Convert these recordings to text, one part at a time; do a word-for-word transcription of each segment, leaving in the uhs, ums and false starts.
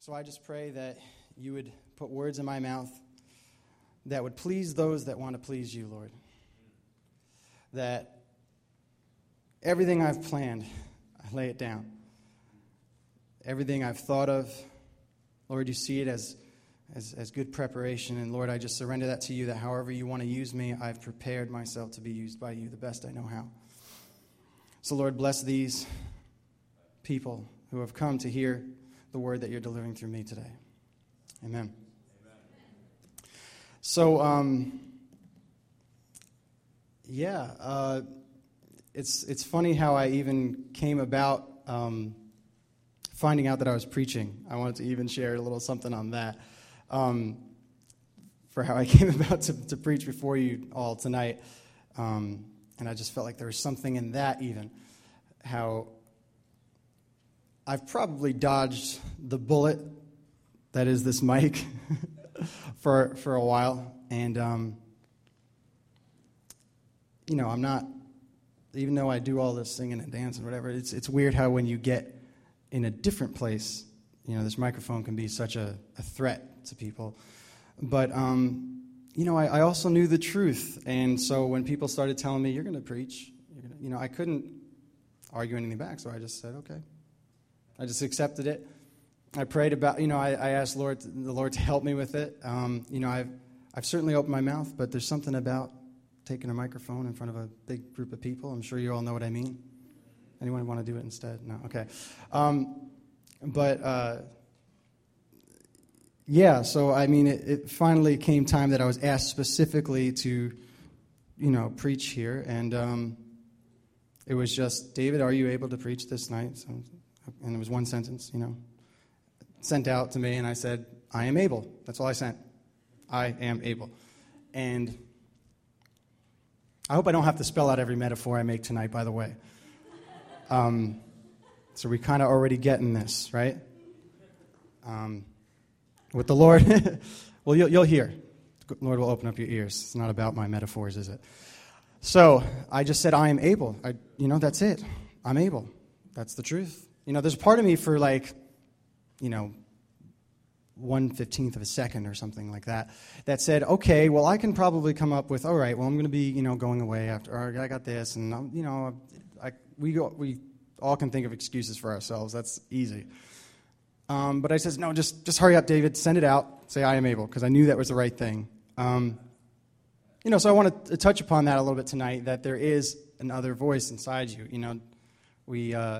So I just pray that you would put words in my mouth that would please those that want to please you, Lord. That everything I've planned, I lay it down. Everything I've thought of, Lord, you see it as, as, as good preparation. And Lord, I just surrender that to you, that however you want to use me, I've prepared myself to be used by you the best I know how. So Lord, bless these people who have come to hear the word that you're delivering through me today. Amen. Amen. So, um, yeah, uh, it's it's funny how I even came about um, finding out that I was preaching. I wanted to even share a little something on that um, for how I came about to, to preach before you all tonight. Um, and I just felt like there was something in that even, how I've probably dodged the bullet that is this mic for for a while, and um, you know, I'm not, even though I do all this singing and dancing, whatever. It's it's weird how when you get in a different place, you know, this microphone can be such a, a threat to people. But um, you know, I, I also knew the truth, and so when people started telling me you're going to preach, you're gonna, you know, I couldn't argue anything back, so I just said okay. I just accepted it. I prayed about, you know, I, I asked Lord, the Lord to help me with it. Um, you know, I've I've certainly opened my mouth, but there's something about taking a microphone in front of a big group of people. I'm sure you all know what I mean. Anyone want to do it instead? No? Okay. Um, but, uh, yeah, so, I mean, it, it finally came time that I was asked specifically to, you know, preach here. And um, it was just, David, are you able to preach this night? So, and it was one sentence, you know, sent out to me, and I said, I am able. That's all I sent. I am able. And I hope I don't have to spell out every metaphor I make tonight, by the way. Um, so we kind of already getting this, right? Um, with the Lord, well, you'll, you'll hear. The Lord will open up your ears. It's not about my metaphors, is it? So I just said, I am able. I, you know, that's it. I'm able. That's the truth. You know, there's a part of me for like, you know, one fifteenth of a second or something like that, that said, okay, well, I can probably come up with, all right, well, I'm going to be, you know, going away after, or I got this, and, I'm, you know, I, we go, we all can think of excuses for ourselves. That's easy. Um, but I says, no, just just hurry up, David, send it out, say I am able, because I knew that was the right thing. Um, you know, so I want to touch upon that a little bit tonight, that there is another voice inside you. You know, we, uh,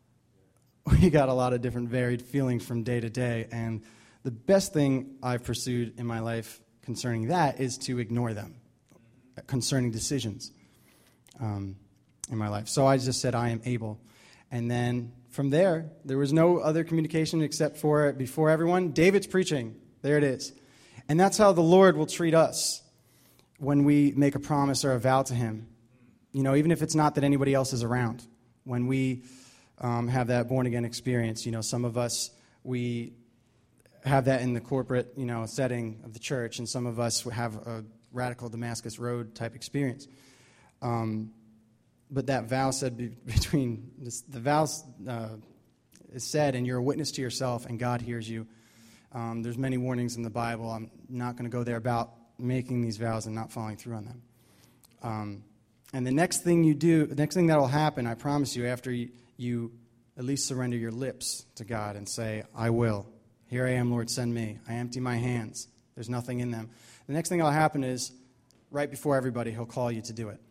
we got a lot of different varied feelings from day to day, and the best thing I've pursued in my life concerning that is to ignore them, concerning decisions um, in my life. So I just said, I am able. And then from there, there was no other communication except for, before everyone, David's preaching. There it is. And that's how the Lord will treat us when we make a promise or a vow to him. You know, even if it's not that anybody else is around. When we um, have that born-again experience, you know, some of us, we have that in the corporate, you know, setting of the church, and some of us have a radical Damascus Road type experience. Um, but that vow said be, between this, the vow uh, is said, and you're a witness to yourself, and God hears you. Um, there's many warnings in the Bible. I'm not going to go there about making these vows and not following through on them. Um, and the next thing you do, the next thing that will happen, I promise you, after you, you at least surrender your lips to God and say, I will. Here I am, Lord, send me. I empty my hands. There's nothing in them. The next thing that will happen is, right before everybody, he'll call you to do it.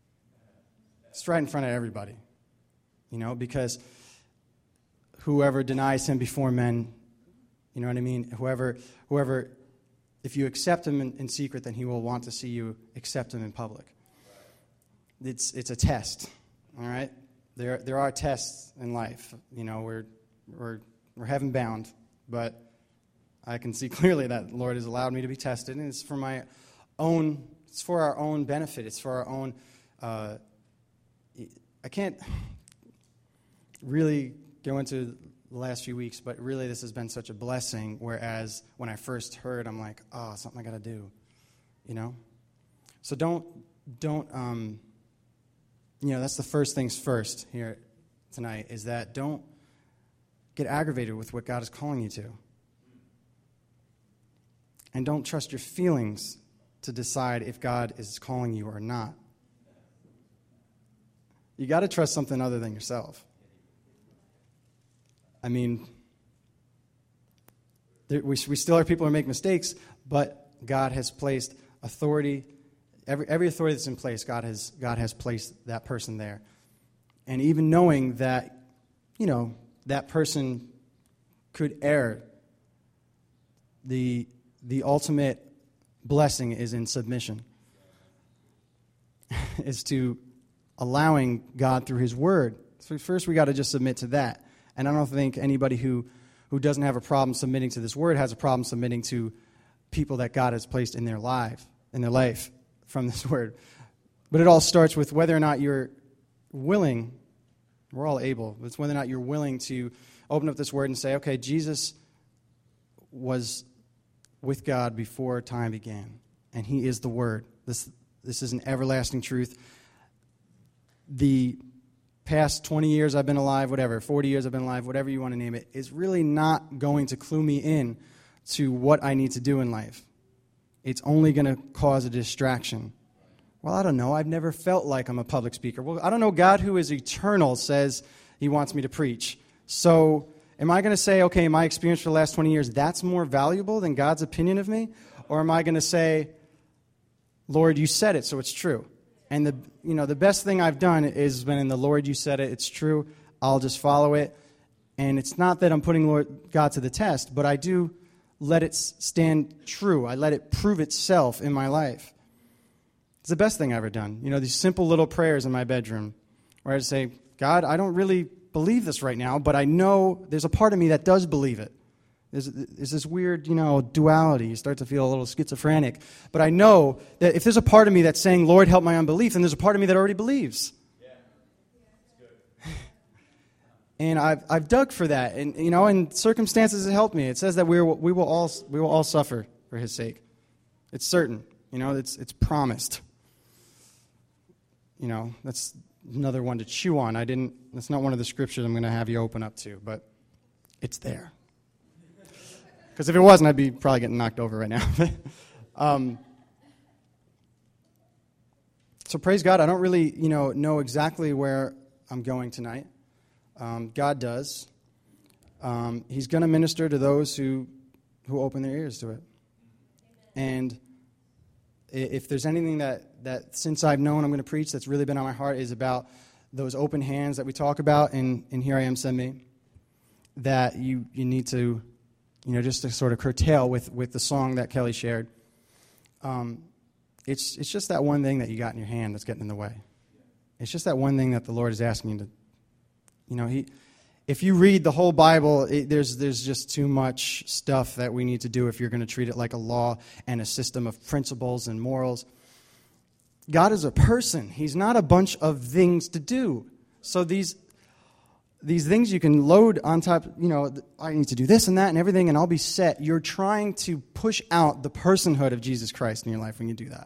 It's right in front of everybody. You know, because whoever denies him before men, you know what I mean? Whoever, whoever, if you accept him in, in secret, then he will want to see you accept him in public. It's it's a test, all right? There there are tests in life. You know, we're we're we're heaven bound. But I can see clearly that the Lord has allowed me to be tested, and it's for my own, it's for our own benefit. It's for our own, uh, I can't really go into the last few weeks, but really this has been such a blessing, whereas when I first heard, I'm like, oh, something I got to do, you know? So don't, don't, um, you know, that's the first things first here tonight, is that don't get aggravated with what God is calling you to. And don't trust your feelings to decide if God is calling you or not. You got to trust something other than yourself. I mean, there, we, we still are people who make mistakes, but God has placed authority. Every, every authority that's in place, God has, God has placed that person there. And even knowing that, you know, that person could err, the, the ultimate blessing is in submission, is to allowing God through his word. So first we got to just submit to that. And I don't think anybody who, who doesn't have a problem submitting to this word has a problem submitting to people that God has placed in their life, in their life from this word. But it all starts with whether or not you're willing, we're all able, but it's whether or not you're willing to open up this word and say, okay, Jesus was with God before time began, and he is the word. This, this is an everlasting truth. The past twenty years I've been alive, whatever, forty years I've been alive, whatever you want to name it, is really not going to clue me in to what I need to do in life. It's only going to cause a distraction. Well, I don't know. I've never felt like I'm a public speaker. Well, I don't know. God, who is eternal, says he wants me to preach. So am I going to say, okay, my experience for the last twenty years, that's more valuable than God's opinion of me? Or am I going to say, Lord, you said it, so it's true? And the you know the best thing I've done is when in the Lord, you said it, it's true. I'll just follow it. And it's not that I'm putting Lord God to the test, but I do let it stand true. I let it prove itself in my life. It's the best thing I've ever done. You know, these simple little prayers in my bedroom where I say, God, I don't really believe this right now, but I know there's a part of me that does believe it. There's, there's this weird, you know, duality. You start to feel a little schizophrenic. But I know that if there's a part of me that's saying, Lord, help my unbelief, then there's a part of me that already believes. Yeah. That's good. And I've I've dug for that, and you know, and circumstances have helped me. It says that we we will all we will all suffer for his sake. It's certain. You know, it's it's promised. You know, that's another one to chew on. I didn't. That's not one of the scriptures I'm going to have you open up to, but it's there. Because if it wasn't, I'd be probably getting knocked over right now. um, so praise God. I don't really, you know, know exactly where I'm going tonight. Um, God does. Um, he's going to minister to those who who open their ears to it. And if there's anything that, that since I've known I'm going to preach that's really been on my heart is about those open hands that we talk about in, in Here I Am, Send Me, that you, you need to, you know, just to sort of curtail with, with the song that Kelly shared. Um, it's it's just that one thing that you got in your hand that's getting in the way. It's just that one thing that the Lord is asking you to, you know, he. If you read the whole Bible, it, there's there's just too much stuff that we need to do if you're going to treat it like a law and a system of principles and morals. God is a person. He's not a bunch of things to do. So these these things you can load on top, you know, I need to do this and that and everything, and I'll be set. You're trying to push out the personhood of Jesus Christ in your life when you do that.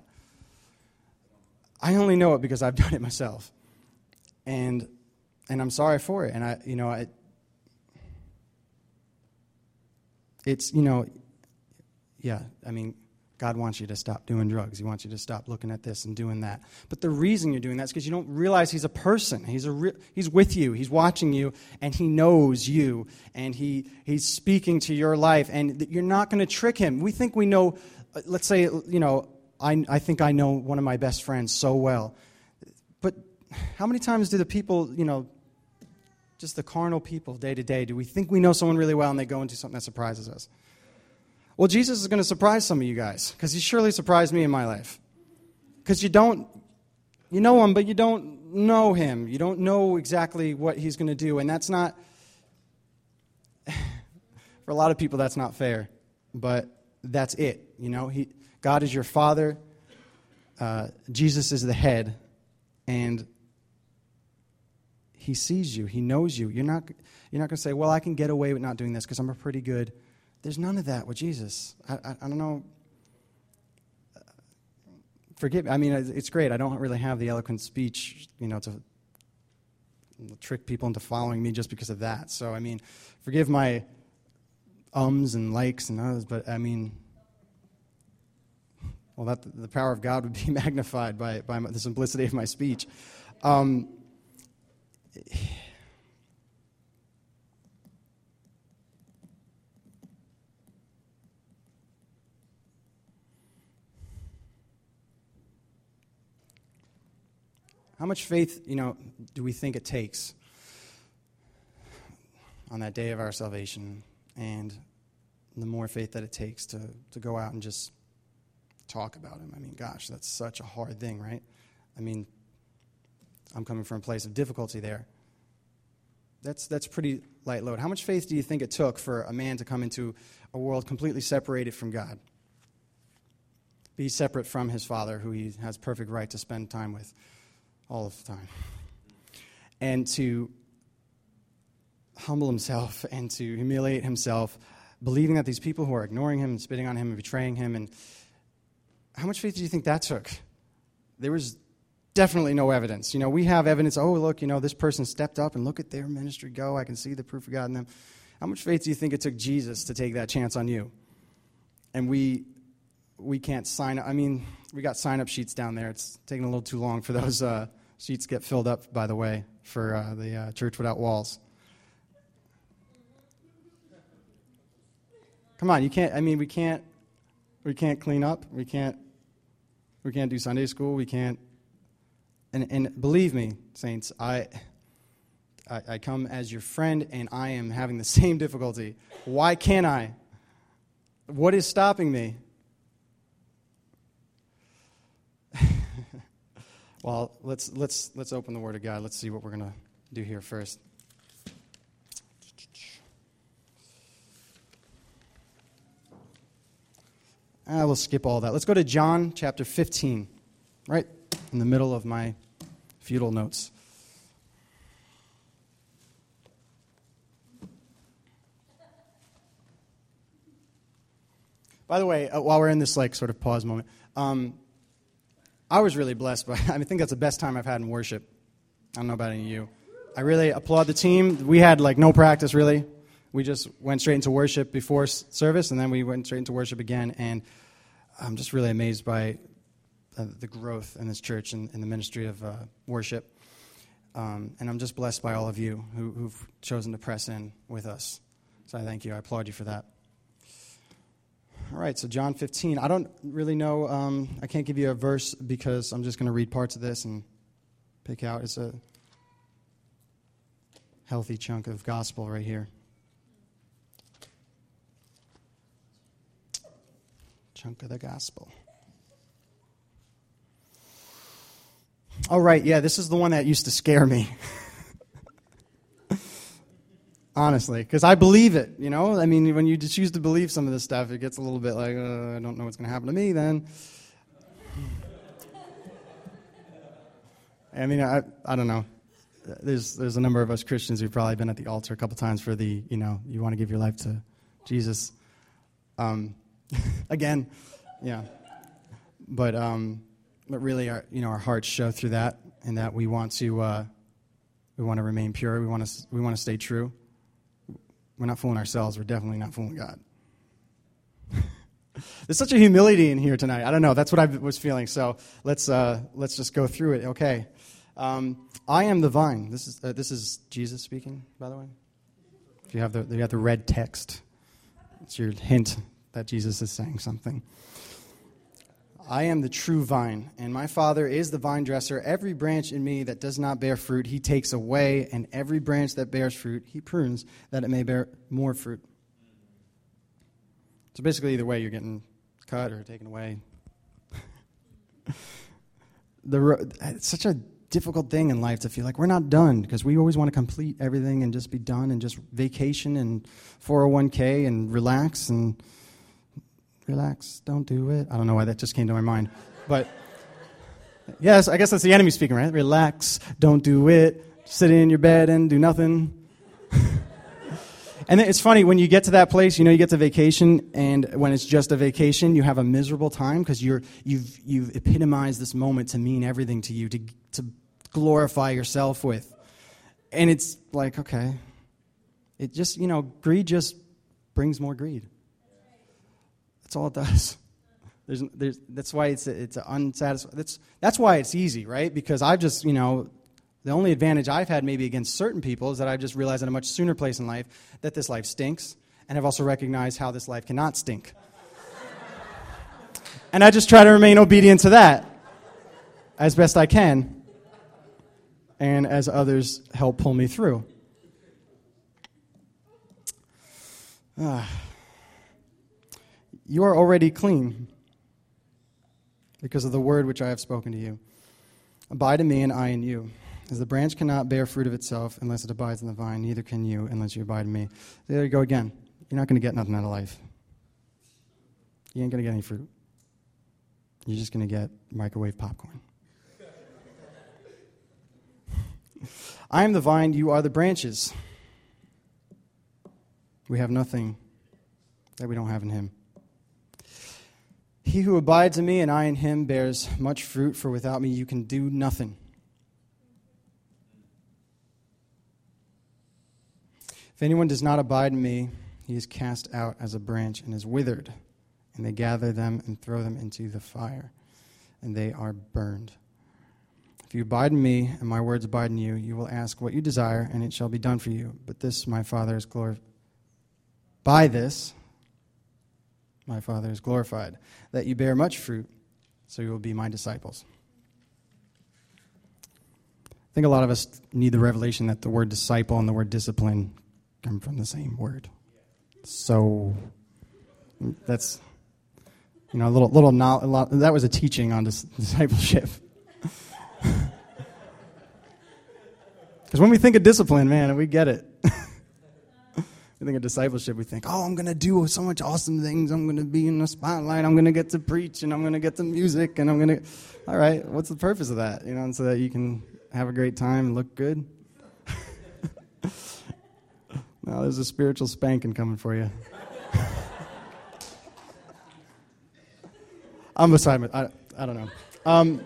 I only know it because I've done it myself. And and I'm sorry for it. And I, you know, I it's, you know, yeah, I mean, God wants you to stop doing drugs. He wants you to stop looking at this and doing that. But the reason you're doing that is because you don't realize he's a person. He's a re- he's with you. He's watching you, and he knows you, and he he's speaking to your life, and you're not going to trick him. We think we know, uh, let's say, you know, I, I think I know one of my best friends so well. But how many times do the people, you know, just the carnal people day to day, do we think we know someone really well and they go into something that surprises us? Well, Jesus is going to surprise some of you guys, because he surely surprised me in my life. Because you don't, you know him, but you don't know him. You don't know exactly what he's going to do, and that's not, for a lot of people, that's not fair. But that's it, you know. He, God is your Father. Uh, Jesus is the head, and he sees you. He knows you. You're not, you're not going to say, well, I can get away with not doing this because I'm a pretty good. There's none of that with Jesus. I, I, I don't know. Forgive me. I mean, it's great. I don't really have the eloquent speech, you know, to trick people into following me just because of that. So, I mean, forgive my ums and likes and others, but, I mean, well, that the power of God would be magnified by, by the simplicity of my speech. Um, how much faith, you know, do we think it takes on that day of our salvation, and the more faith that it takes to, to go out and just talk about him? I mean, gosh, that's such a hard thing, right? I mean, I'm coming from a place of difficulty there. That's that's pretty light load. How much faith do you think it took for a man to come into a world completely separated from God? Be separate from his Father, who he has perfect right to spend time with all of the time. And to humble himself and to humiliate himself, believing that these people who are ignoring him and spitting on him and betraying him, and how much faith do you think that took? There was definitely no evidence. You know, we have evidence, oh, look, you know, this person stepped up and look at their ministry go. I can see the proof of God in them. How much faith do you think it took Jesus to take that chance on you? And we we can't sign up. I mean, we got sign-up sheets down there. It's taking a little too long for those uh, sheets to get filled up, by the way, for uh, the uh, Church Without Walls. Come on, you can't, I mean, we can't, we can't clean up. We can't, we can't do Sunday school. We can't, and, and believe me, saints, I, I, I come as your friend, and I am having the same difficulty. Why can't I? What is stopping me? Well, let's let's let's open the Word of God. Let's see what we're going to do here first. I will skip all that. Let's go to John chapter fifteen, right in the middle of my futile notes. By the way, uh, while we're in this like sort of pause moment, um, I was really blessed by, I think that's the best time I've had in worship. I don't know about any of you. I really applaud the team. We had like no practice really. We just went straight into worship before service, and then we went straight into worship again. And I'm just really amazed by uh, the growth in this church and in the ministry of uh, worship. Um, and I'm just blessed by all of you who, who've chosen to press in with us. So I thank you. I applaud you for that. All right, so John fifteen. I don't really know. Um, I can't give you a verse because I'm just going to read parts of this and pick out. It's a healthy chunk of gospel right here. Chunk of the gospel. All right, yeah, this is the one that used to scare me. Honestly, because I believe it, you know? I mean, when you choose to believe some of this stuff, it gets a little bit like, uh, I don't know what's going to happen to me then. I mean, I I don't know. There's there's a number of us Christians who've probably been at the altar a couple times for the, you know, you want to give your life to Jesus. Um, again, yeah. But um, but really, our you know our hearts show through that, and that we want to uh, we want to remain pure. We want to we want to stay true. We're not fooling ourselves. We're definitely not fooling God. There's such a humility in here tonight. I don't know. That's what I was feeling. So let's uh, let's just go through it. Okay. Um, I am the vine. This is uh, this is Jesus speaking, by the way. If you have the you have the red text, it's your hint that Jesus is saying something. I am the true vine, and my Father is the vine dresser. Every branch in me that does not bear fruit, he takes away, and every branch that bears fruit, he prunes, that it may bear more fruit. So basically, either way, you're getting cut or taken away. the It's such a difficult thing in life to feel like we're not done, because we always want to complete everything and just be done and just vacation and four oh one k and relax and... Relax, don't do it. I don't know why that just came to my mind. But, yes, I guess that's the enemy speaking, right? Relax, don't do it. Sit in your bed and do nothing. And it's funny, when you get to that place, you know, you get to vacation, and when it's just a vacation, you have a miserable time because you're, you've, you've epitomized this moment to mean everything to you, to, to glorify yourself with. And it's like, okay. It just, you know, greed just brings more greed. That's all it does. There's, there's, that's why it's a, it's a unsatisfied. That's that's why it's easy, right? Because I've just, you know, the only advantage I've had maybe against certain people is that I've just realized at a much sooner place in life that this life stinks, and I've also recognized how this life cannot stink. And I just try to remain obedient to that as best I can, and as others help pull me through. Ah. You are already clean because of the word which I have spoken to you. Abide in me and I in you. As the branch cannot bear fruit of itself unless it abides in the vine, neither can you unless you abide in me. There you go again. You're not going to get nothing out of life. You ain't going to get any fruit. You're just going to get microwave popcorn. I am the vine, you are the branches. We have nothing that we don't have in him. He who abides in me and I in him bears much fruit, for without me you can do nothing. If anyone does not abide in me, he is cast out as a branch and is withered, and they gather them and throw them into the fire, and they are burned. If you abide in me and my words abide in you, you will ask what you desire, and it shall be done for you. But this my Father is glorified. By this my Father is glorified, that you bear much fruit, so you will be my disciples. I think a lot of us need the revelation that the word disciple and the word discipline come from the same word. So that's, you know, a little, little, no, a lot, that was a teaching on dis- discipleship. Because when we think of discipline, man, we get it. We think of discipleship, we think, oh, I'm going to do so much awesome things. I'm going to be in the spotlight. I'm going to get to preach, and I'm going to get to music, and I'm going to... All right, what's the purpose of that? You know, and so that you can have a great time and look good? No, there's a spiritual spanking coming for you. I'm beside my... I, I don't know. Um...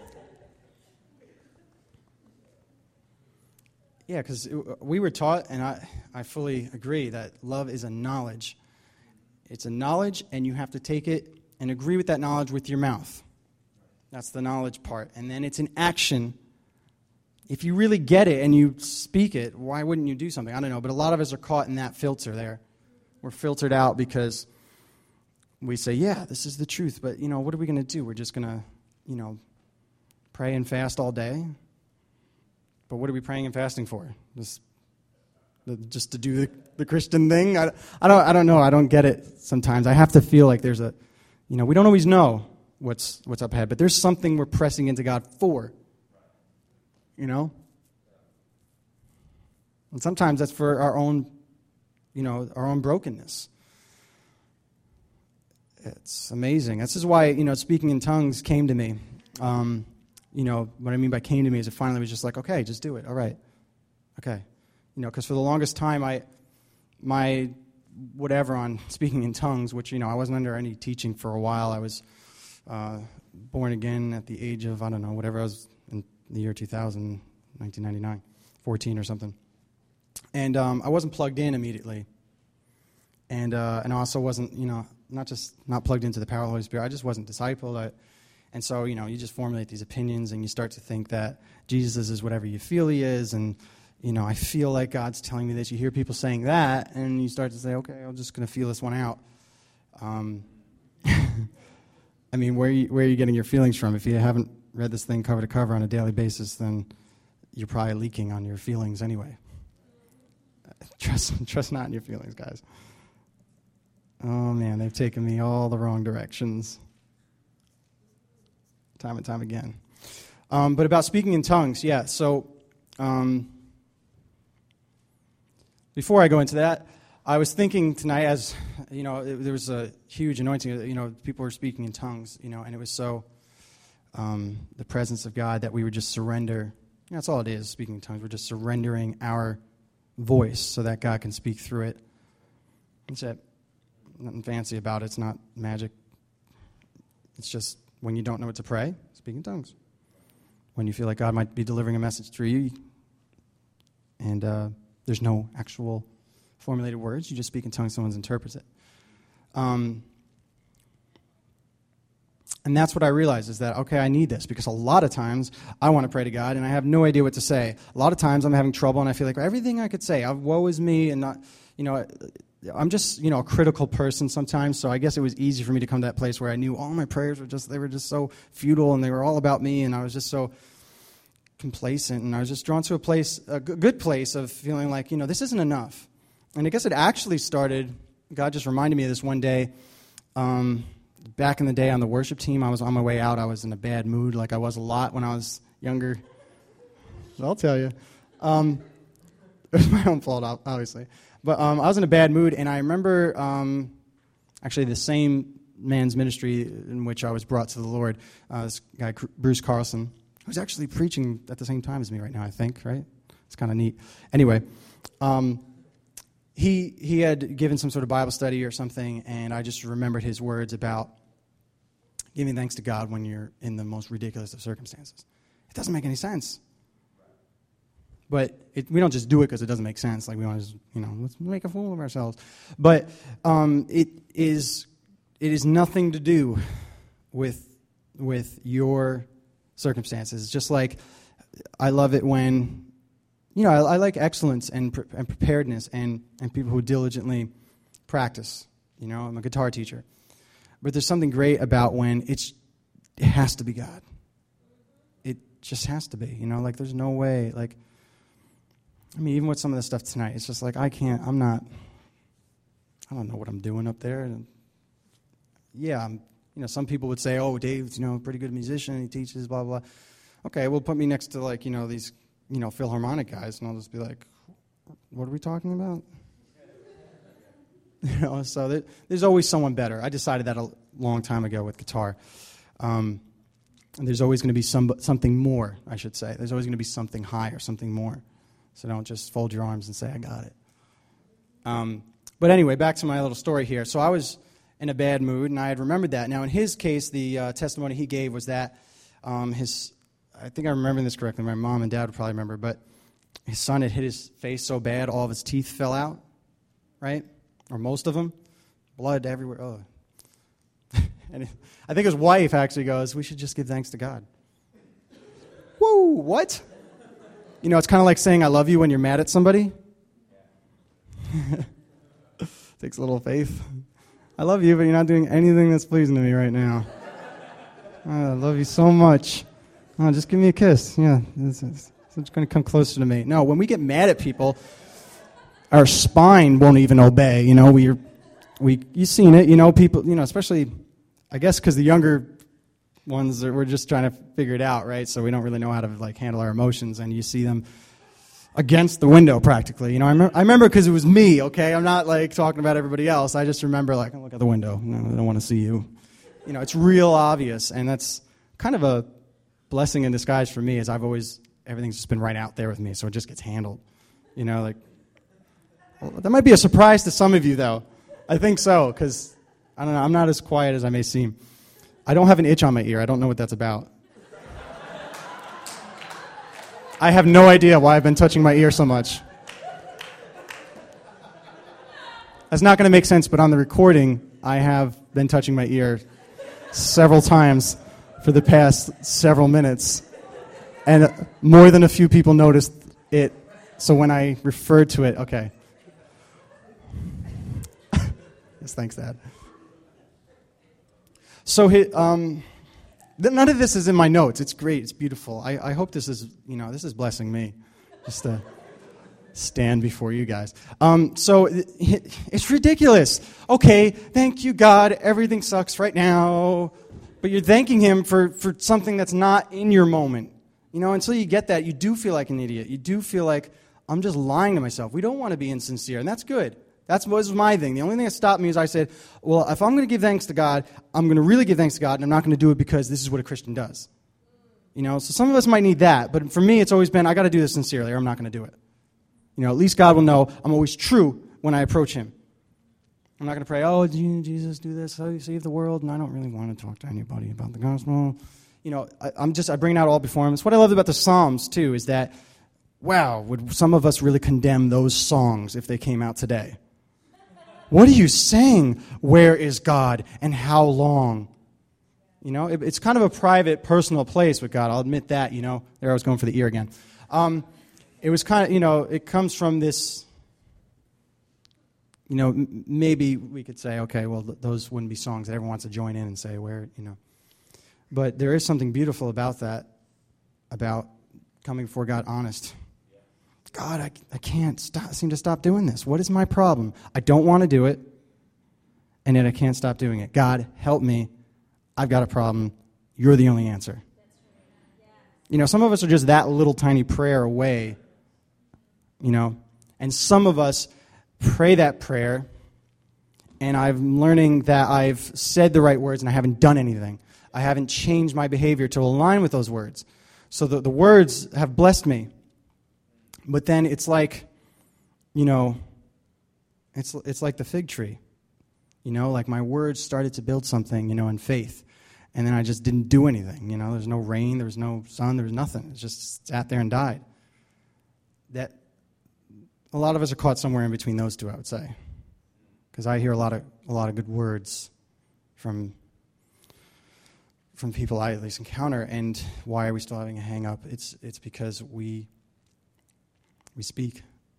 Yeah, because we were taught, and I, I fully agree, that love is a knowledge. It's a knowledge, and you have to take it and agree with that knowledge with your mouth. That's the knowledge part. And then it's an action. If you really get it and you speak it, why wouldn't you do something? I don't know, but a lot of us are caught in that filter there. We're filtered out because we say, yeah, this is the truth, but, you know, what are we going to do? We're just going to, you know, pray and fast all day? But what are we praying and fasting for? Just, just to do the, the Christian thing? I, I don't I don't know. I don't get it sometimes. I have to feel like there's a, you know, we don't always know what's what's up ahead, but there's something we're pressing into God for. You know? And sometimes that's for our own, you know, our own brokenness. It's amazing. This is why, you know, speaking in tongues came to me. Um You know, what I mean by came to me is it finally was just like, okay, just do it. All right. Okay. You know, because for the longest time, I, my whatever on speaking in tongues, which, you know, I wasn't under any teaching for a while. I was uh, born again at the age of, I don't know, whatever I was in the year two thousand, nineteen ninety-nine, fourteen or something. And um, I wasn't plugged in immediately. And uh, and I also wasn't, you know, not just not plugged into the power of the Holy Spirit. I just wasn't discipled. I, And so, you know, you just formulate these opinions and you start to think that Jesus is whatever you feel he is. And, you know, I feel like God's telling me this. You hear people saying that and you start to say, okay, I'm just going to feel this one out. Um, I mean, where are, you, where are you getting your feelings from? If you haven't read this thing cover to cover on a daily basis, then you're probably leaking on your feelings anyway. Trust, trust not in your feelings, guys. Oh, man, they've taken me all the wrong directions. Time and time again. Um, but about speaking in tongues, yeah, so um, before I go into that, I was thinking tonight as, you know, it, there was a huge anointing, you know, people were speaking in tongues, you know, and it was so, um, the presence of God that we would just surrender. You know, that's all it is, speaking in tongues. We're just surrendering our voice so that God can speak through it. That's it. Nothing fancy about it. It's not magic. It's just when you don't know what to pray, speak in tongues. When you feel like God might be delivering a message through you, and uh, there's no actual formulated words, you just speak in tongues, someone interprets it. Um, And that's what I realized is that, okay, I need this because a lot of times I want to pray to God and I have no idea what to say. A lot of times I'm having trouble and I feel like everything I could say, oh, woe is me, and not, you know, I'm just, you know, a critical person sometimes. So I guess it was easy for me to come to that place where I knew all my prayers were just, they were just so futile and they were all about me, and I was just so complacent, and I was just drawn to a place, a good place of feeling like, you know, this isn't enough. And I guess it actually started, God just reminded me of this one day. Um, back in the day on the worship team, I was on my way out. I was in a bad mood, like I was a lot when I was younger. I'll tell you. Um, it was my own fault, obviously. But um, I was in a bad mood, and I remember um, actually the same man's ministry in which I was brought to the Lord, uh, this guy, Bruce Carlson, who's actually preaching at the same time as me right now, I think, right? It's kind of neat. Anyway, um, he he had given some sort of Bible study or something, and I just remembered his words about giving thanks to God when you're in the most ridiculous of circumstances. It doesn't make any sense. But it, we don't just do it because it doesn't make sense. Like we want to just, you know, let's make a fool of ourselves. But um, it is it is nothing to do with with your circumstances. It's just like I love it when, you know, I, I like excellence and, pre- and preparedness and, and people who diligently practice. You know, I'm a guitar teacher. But there's something great about when it's it has to be God. It just has to be. You know, like there's no way, like, I mean, even with some of the stuff tonight, it's just like, I can't, I'm not, I don't know what I'm doing up there. And yeah, I'm, you know, some people would say, oh, Dave's, you know, a pretty good musician, he teaches, blah, blah. Okay, well, put me next to, like, you know, these, you know, Philharmonic guys, and I'll just be like, what are we talking about? You know, so there, there's always someone better. I decided that a long time ago with guitar. Um, and there's always going to be some something more, I should say. There's always going to be something higher, something more. So don't just fold your arms and say, I got it. Um, but anyway, back to my little story here. So I was in a bad mood, and I had remembered that. Now, in his case, the uh, testimony he gave was that um, his, I think I'm remembering this correctly, my mom and dad would probably remember, but his son had hit his face so bad, all of his teeth fell out, right? Or most of them. Blood everywhere. Oh. And I think his wife actually goes, we should just give thanks to God. Whoa, what? You know, it's kind of like saying I love you when you're mad at somebody. Takes a little faith. I love you, but you're not doing anything that's pleasing to me right now. Oh, I love you so much. Oh, just give me a kiss. Yeah, it's, it's, it's going to come closer to me. No, when we get mad at people, our spine won't even obey. You know, we we you've seen it. You know, people. You know, especially, I guess, because the younger ones are, we're just trying to figure it out, right? So we don't really know how to like handle our emotions, and you see them against the window practically. You know, I, rem- I remember because it was me. Okay, I'm not like talking about everybody else. I just remember like, oh, look at the window. No, I don't want to see you. You know, it's real obvious, and that's kind of a blessing in disguise for me. As I've always everything's just been right out there with me, so it just gets handled. You know, like well, that might be a surprise to some of you, though. I think so, because I don't know. I'm not as quiet as I may seem. I don't have an itch on my ear. I don't know what that's about. I have no idea why I've been touching my ear so much. That's not going to make sense, but on the recording, I have been touching my ear several times for the past several minutes. And more than a few people noticed it. So when I referred to it, okay. Yes, thanks, Dad. So he, um, none of this is in my notes. It's great. It's beautiful. I, I hope this is, you know, this is blessing me, just to stand before you guys. Um, so it, it's ridiculous. Okay, thank you, God. Everything sucks right now, but you're thanking Him for, for something that's not in your moment. You know, until you get that, you do feel like an idiot. You do feel like I'm just lying to myself. We don't want to be insincere, and that's good. That was my thing. The only thing that stopped me is I said, well, if I'm going to give thanks to God, I'm going to really give thanks to God, and I'm not going to do it because this is what a Christian does. You know, so some of us might need that, but for me, it's always been, I got to do this sincerely, or I'm not going to do it. You know, at least God will know I'm always true when I approach Him. I'm not going to pray, oh, Jesus, do this, how you save the world, and I don't really want to talk to anybody about the gospel. You know, I, I'm just, I bring it out all before Him. It's what I love about the Psalms, too, is that, wow, would some of us really condemn those songs if they came out today? What are you saying? Where is God and how long? You know, it, it's kind of a private, personal place with God. I'll admit that, you know. There I was going for the ear again. Um, it was kind of, you know, it comes from this, you know, m- maybe we could say, okay, well, th- those wouldn't be songs that everyone wants to join in and say, where, you know. But there is something beautiful about that, about coming before God honest. God, I, I can't stop, seem to stop doing this. What is my problem? I don't want to do it, and yet I can't stop doing it. God, help me. I've got a problem. You're the only answer. You know, some of us are just that little tiny prayer away, you know, and some of us pray that prayer, and I'm learning that I've said the right words and I haven't done anything. I haven't changed my behavior to align with those words. So the, the words have blessed me. But then it's like, you know, it's it's like the fig tree. You know, like my words started to build something, you know, in faith. And then I just didn't do anything, you know. There's no rain, there was no sun, there was nothing. It just sat there and died. That a lot of us are caught somewhere in between those two, I would say. Because I hear a lot of a lot of good words from from people I at least encounter. And why are we still having a hang up? It's it's because we we speak,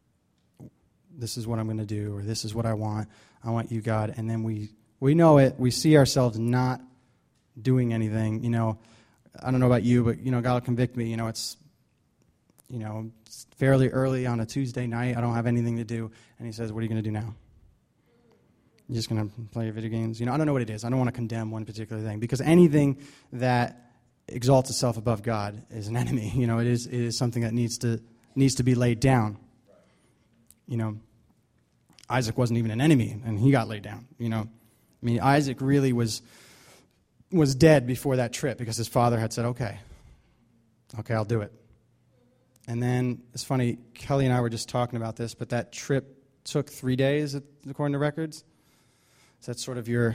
this is what I'm going to do, or this is what I want. I want you, God. And then we we know it. We see ourselves not doing anything. You know, I don't know about you, but, you know, God will convict me. You know, it's, you know, it's fairly early on a Tuesday night. I don't have anything to do. And he says, what are you going to do now? You're just going to play your video games? You know, I don't know what it is. I don't want to condemn one particular thing, because anything that exalts itself above God is an enemy. You know, it is it is something that needs to needs to be laid down. You know, Isaac wasn't even an enemy, and he got laid down. You know, I mean, Isaac really was was dead before that trip because his father had said, okay, okay, I'll do it. And then, it's funny, Kelly and I were just talking about this, but that trip took three days, according to records. So that's sort of your,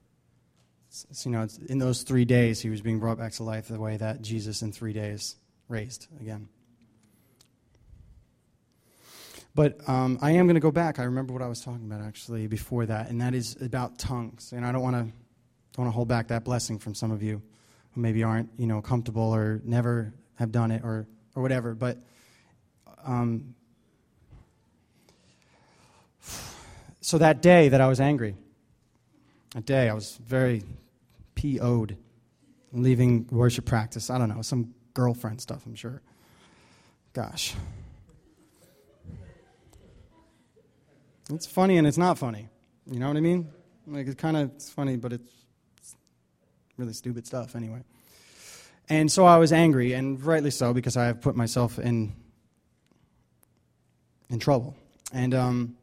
you know, it's in those three days he was being brought back to life the way that Jesus in three days raised again. But um, I am going to go back. I remember what I was talking about, actually, before that, and that is about tongues. And I don't want to don't want to hold back that blessing from some of you who maybe aren't, you know, comfortable or never have done it or, or whatever. But um, so that day that I was angry, that day I was very P O'd, leaving worship practice. I don't know, some girlfriend stuff, I'm sure. Gosh. It's funny and it's not funny. You know what I mean? Like, it's kind of it's funny, but it's really stupid stuff anyway. And so I was angry, and rightly so, because I have put myself in in trouble. And um,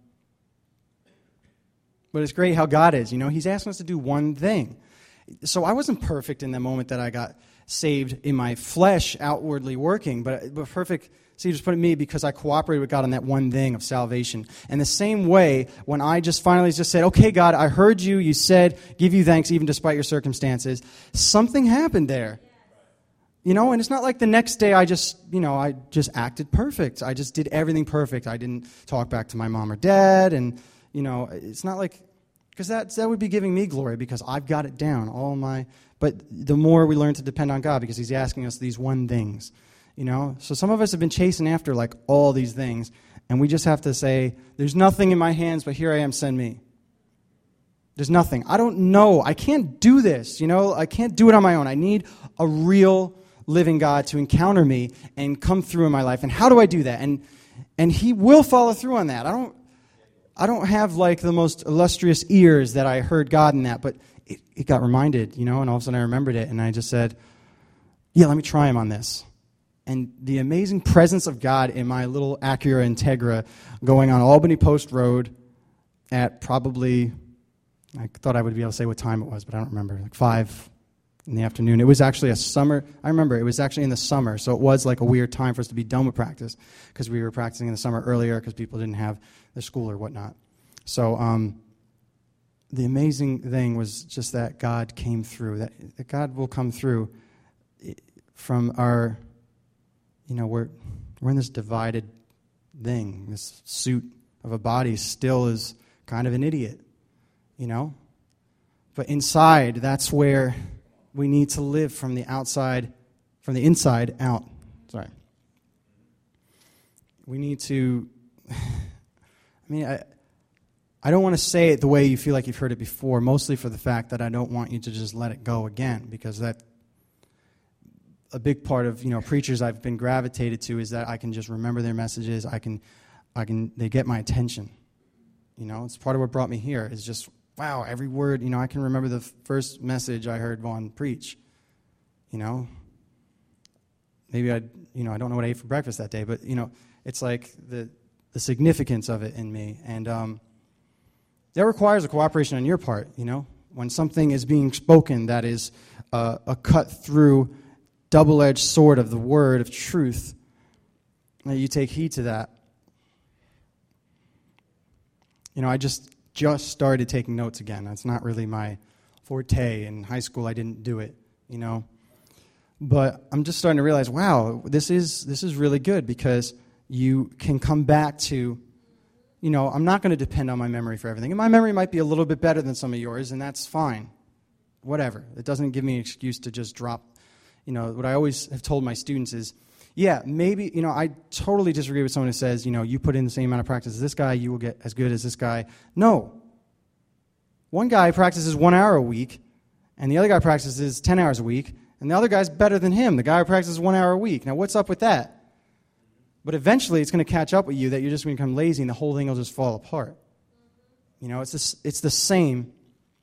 but it's great how God is. You know, He's asking us to do one thing. So I wasn't perfect in the moment that I got saved in my flesh, outwardly working, but but perfect. So He just put it in me because I cooperated with God on that one thing of salvation. And the same way, when I just finally just said, okay, God, I heard you. You said, give you thanks even despite your circumstances. Something happened there. You know, and it's not like the next day I just, you know, I just acted perfect. I just did everything perfect. I didn't talk back to my mom or dad. And, you know, it's not like, because that, that would be giving me glory because I've got it down. All my, but the more we learn to depend on God because He's asking us these one things. You know, so some of us have been chasing after like all these things, and we just have to say, there's nothing in my hands, but here I am, send me. There's nothing. I don't know. I can't do this, you know. I can't do it on my own. I need a real living God to encounter me and come through in my life. And how do I do that? And and He will follow through on that. I don't I don't have like the most illustrious ears that I heard God in that, but it, it got reminded, you know, and all of a sudden I remembered it, and I just said, yeah, let me try Him on this. And the amazing presence of God in my little Acura Integra going on Albany Post Road at probably, I thought I would be able to say what time it was, but I don't remember, like five in the afternoon. It was actually a summer, I remember, it was actually in the summer, so it was like a weird time for us to be done with practice because we were practicing in the summer earlier because people didn't have their school or whatnot. So um, the amazing thing was just that God came through, that, that God will come through from our... You know, we're we're in this divided thing. This suit of a body still is kind of an idiot, you know? But inside, that's where We need to live from the outside, from the inside out. Sorry. We need to, I mean, I, I don't want to say it the way you feel like you've heard it before, mostly for the fact that I don't want you to just let it go again, because that, a big part of, you know, preachers I've been gravitated to is that I can just remember their messages, I can, I can, they get my attention. You know, it's part of what brought me here, is just, wow, every word, you know, I can remember the first message I heard Vaughn preach, you know. Maybe I, you know, I don't know what I ate for breakfast that day, but, you know, it's like the the significance of it in me. And um, that requires a cooperation on your part, you know. When something is being spoken that is uh, a cut-through, double-edged sword of the word of truth, that you take heed to that. You know, I just just started taking notes again. That's not really my forte. In high school, I didn't do it, you know. But I'm just starting to realize, wow, this is this is really good, because you can come back to, you know, I'm not going to depend on my memory for everything. And my memory might be a little bit better than some of yours, and that's fine. Whatever. It doesn't give me an excuse to just drop. You know, what I always have told my students is, yeah, maybe, you know, I totally disagree with someone who says, you know, you put in the same amount of practice as this guy, you will get as good as this guy. No. One guy practices one hour a week, and the other guy practices ten hours a week, and the other guy's better than him, the guy who practices one hour a week. Now, what's up with that? But eventually, it's going to catch up with you that you're just going to become lazy, and the whole thing will just fall apart. You know, it's this, it's the same.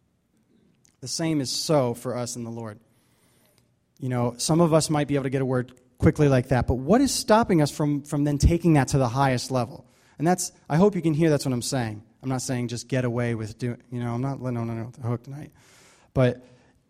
The same is so for us in the Lord. You know, some of us might be able to get a word quickly like that, but what is stopping us from, from then taking that to the highest level? And that's, I hope you can hear that's what I'm saying. I'm not saying just get away with doing, you know, I'm not letting anyone off the hook tonight. But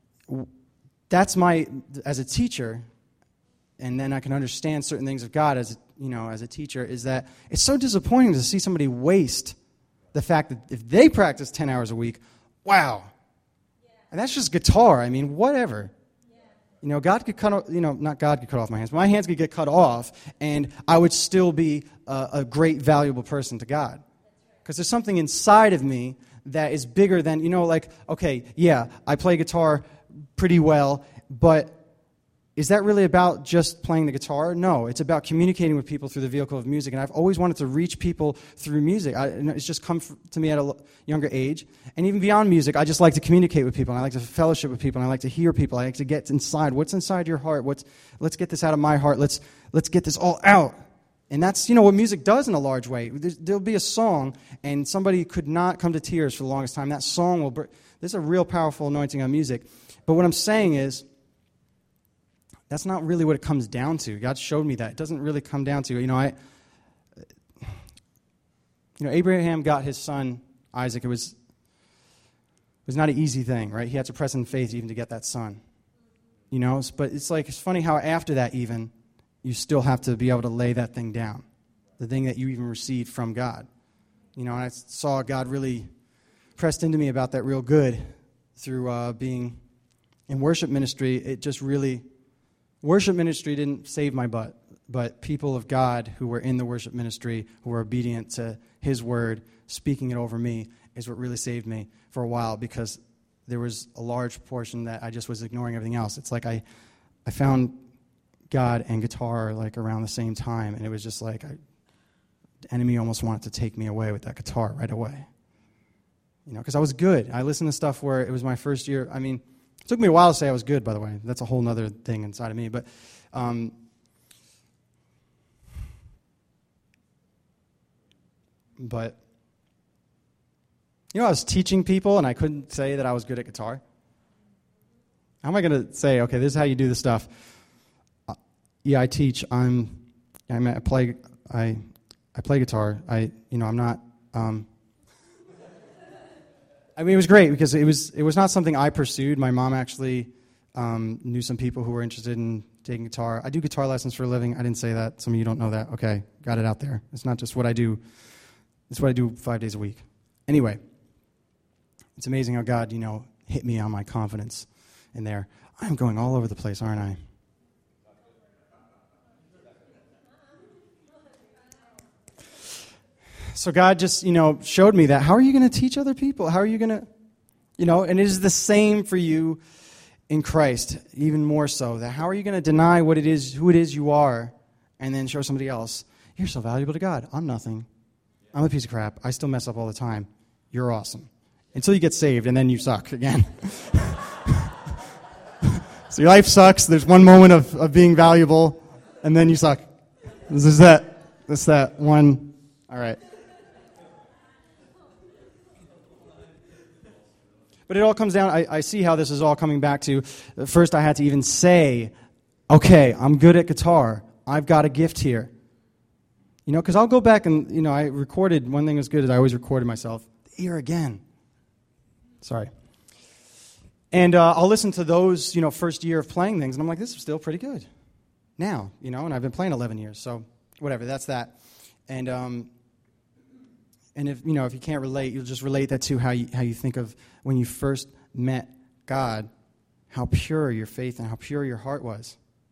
that's my, as a teacher, and then I can understand certain things of God as, you know, as a teacher, is that it's so disappointing to see somebody waste the fact that if they practice ten hours a week, wow. Yeah. And that's just guitar. I mean, whatever. You know, God could cut off, you know, not God could cut off my hands, but my hands could get cut off, and I would still be a, a great, valuable person to God. Because there's something inside of me that is bigger than, you know, like, okay, yeah, I play guitar pretty well, but is that really about just playing the guitar? No, it's about communicating with people through the vehicle of music, and I've always wanted to reach people through music. I, it's just come to me at a younger age, and even beyond music, I just like to communicate with people, and I like to fellowship with people, and I like to hear people. I like to get inside. What's inside your heart? What's let's get this out of my heart. Let's let's get this all out. And that's, you know, what music does in a large way. There's, there'll be a song, and somebody could not come to tears for the longest time. That song will. Br- There's a real powerful anointing on music. But what I'm saying is, that's not really what it comes down to. God showed me that. It doesn't really come down to, you know, I, you know, Abraham got his son Isaac. It was, it was not an easy thing, right? He had to press in faith even to get that son. You know, but it's like, it's funny how after that even, you still have to be able to lay that thing down, the thing that you even received from God. You know, and I saw God really pressed into me about that real good through uh, being in worship ministry. It just really... Worship ministry didn't save my butt, but people of God who were in the worship ministry, who were obedient to His word, speaking it over me, is what really saved me for a while, because there was a large portion that I just was ignoring everything else. It's like I, I found God and guitar like around the same time, and it was just like I, the enemy almost wanted to take me away with that guitar right away. You know, because I was good. I listened to stuff where it was my first year. I mean, it took me a while to say I was good, by the way. That's a whole other thing inside of me. But um, but you know, I was teaching people, and I couldn't say that I was good at guitar. How am I going to say, okay, this is how you do this stuff? Uh, yeah, I teach. I'm. I'm I play. I. I play guitar. I. You know, I'm not. Um, I mean, it was great because it was it was not something I pursued. My mom actually um, knew some people who were interested in taking guitar. I do guitar lessons for a living. I didn't say that. Some of you don't know that. Okay, got it out there. It's not just what I do. It's what I do five days a week. Anyway, it's amazing how God, you know, hit me on my confidence in there. I'm going all over the place, aren't I? So God just, you know, showed me that. How are you going to teach other people? How are you going to, you know, and it is the same for you in Christ, even more so. That how are you going to deny what it is, who it is you are, and then show somebody else, you're so valuable to God. I'm nothing. I'm a piece of crap. I still mess up all the time. You're awesome. Until you get saved, and then you suck again. So your life sucks. There's one moment of, of being valuable, and then you suck. This is that. This is that one. All right. But it all comes down, I, I see how this is all coming back to, first I had to even say, okay, I'm good at guitar. I've got a gift here. You know, because I'll go back and, you know, I recorded, one thing that's good is I always recorded myself. The ear again. Sorry. And uh, I'll listen to those, you know, first year of playing things, and I'm like, this is still pretty good. Now, you know, and I've been playing eleven years, so whatever, that's that. And, um... And if you know if you can't relate, you'll just relate that to how you how you think of when you first met God, how pure your faith and how pure your heart was.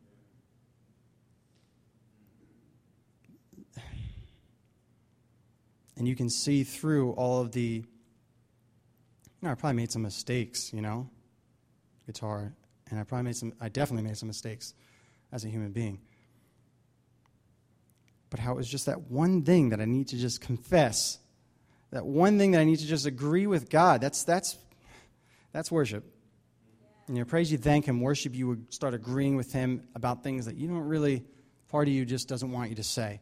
And you can see through all of the. You know, I probably made some mistakes, you know, guitar, and I probably made some. I definitely made some mistakes as a human being. But how it was just that one thing that I need to just confess. That one thing that I need to just agree with God, that's that's that's worship. You know, praise you, thank Him, worship you would start agreeing with Him about things that you don't really, part of you just doesn't want you to say.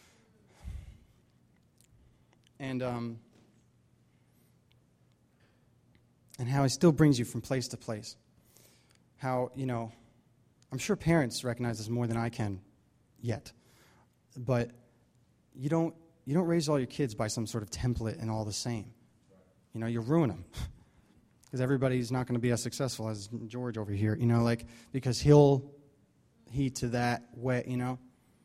And um, and how He still brings you from place to place. How, you know, I'm sure parents recognize this more than I can yet. But you don't You don't raise all your kids by some sort of template and all the same. You know, you ruin them. Because everybody's not going to be as successful as George over here, you know, like, because he'll heed to that way, you know.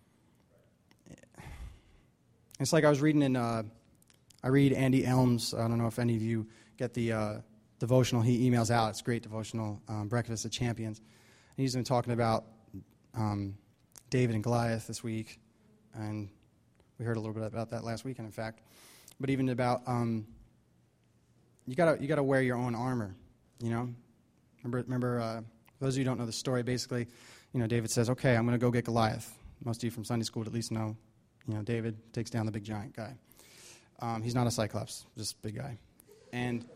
It's like I was reading in, uh, I read Andy Elms, I don't know if any of you get the uh, devotional he emails out. It's a great devotional, um, Breakfast of Champions. And he's been talking about um, David and Goliath this week, and we heard a little bit about that last weekend, in fact. But even about um, you gotta you gotta wear your own armor. You know, remember remember uh, for those of you who don't know the story. Basically, you know, David says, "Okay, I'm going to go get Goliath." Most of you from Sunday school would at least know. You know, David takes down the big giant guy. Um, he's not a Cyclops, just a big guy. And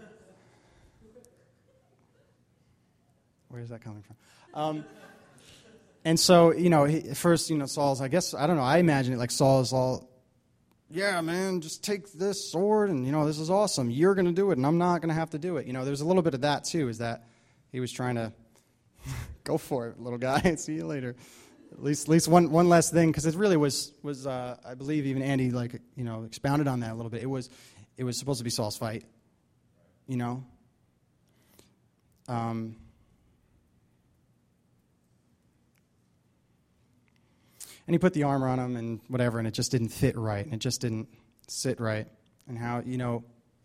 where is that coming from? Um, And so, you know, he, first, you know, Saul's, I guess, I don't know, I imagine it like Saul is all, yeah, man, just take this sword and, you know, this is awesome. You're going to do it and I'm not going to have to do it. You know, there's a little bit of that, too, is that he was trying to go for it, little guy. See you later. At least at least one, one less thing, because it really was, was uh, I believe even Andy, like, you know, expounded on that a little bit. It was, it was supposed to be Saul's fight, you know. Um... And he put the armor on him and whatever, and it just didn't fit right, and it just didn't sit right. And how, you know,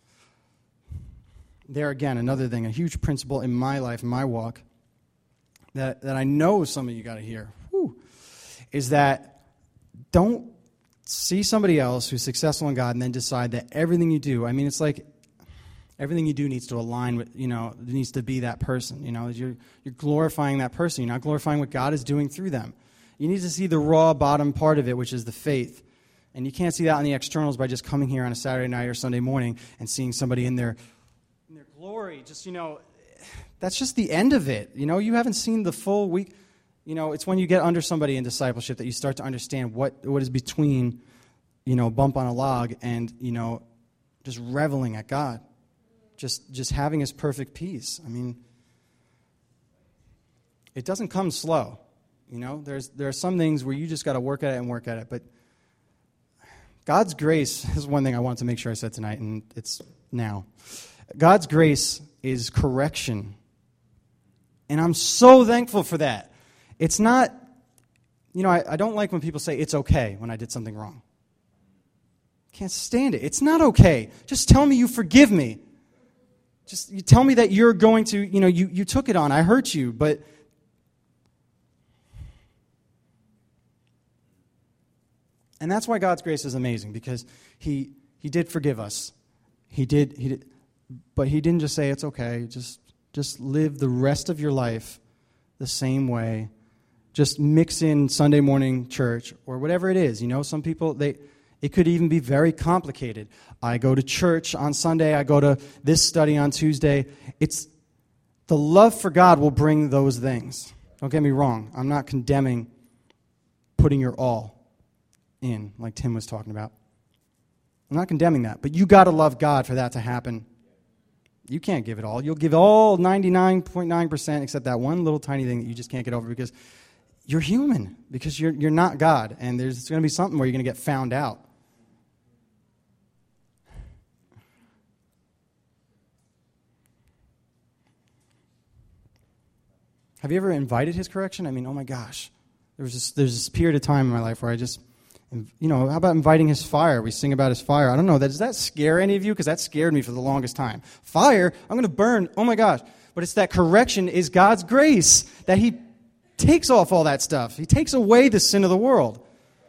there again, another thing, a huge principle in my life, in my walk, that, that I know some of you got to hear, whew, is that don't see somebody else who's successful in God and then decide that everything you do, I mean, it's like everything you do needs to align with, you know, it needs to be that person. You know, you're, you're glorifying that person. You're not glorifying what God is doing through them. You need to see the raw bottom part of it, which is the faith. And you can't see that in the externals by just coming here on a Saturday night or Sunday morning and seeing somebody in their, in their glory. Just, you know, that's just the end of it. You know, you haven't seen the full week. You know, it's when you get under somebody in discipleship that you start to understand what, what is between, you know, bump on a log and, you know, just reveling at God. Just, just having His perfect peace. I mean, it doesn't come slow. You know, there's there are some things where you just got to work at it and work at it. But God's grace is one thing I want to make sure I said tonight, and it's now. God's grace is correction. And I'm so thankful for that. It's not, you know, I, I don't like when people say it's okay when I did something wrong. Can't stand it. It's not okay. Just tell me you forgive me. Just you tell me that you're going to, you know, you, you took it on. I hurt you, but and that's why God's grace is amazing, because he he did forgive us. He did he did but he didn't just say it's okay, just Just live the rest of your life the same way. Just mix in Sunday morning church or whatever it is. You know, some people, they it could even be very complicated. I go to church on Sunday. I go to this study on Tuesday. It's the love for God will bring those things. Don't get me wrong. I'm not condemning putting your all in, like Tim was talking about. I'm not condemning that. But you got to love God for that to happen. You can't give it all. You'll give all ninety-nine point nine percent except that one little tiny thing that you just can't get over because you're human, because you're you're not God. And there's going to be something where you're going to get found out. Have you ever invited his correction? I mean, oh my gosh. There was this, there's this period of time in my life where I just, you know, how about inviting his fire? We sing about his fire. I don't know. Does that scare any of you? Because that scared me for the longest time. Fire? I'm going to burn. Oh my gosh. But it's that correction is God's grace, that he takes off all that stuff. He takes away the sin of the world.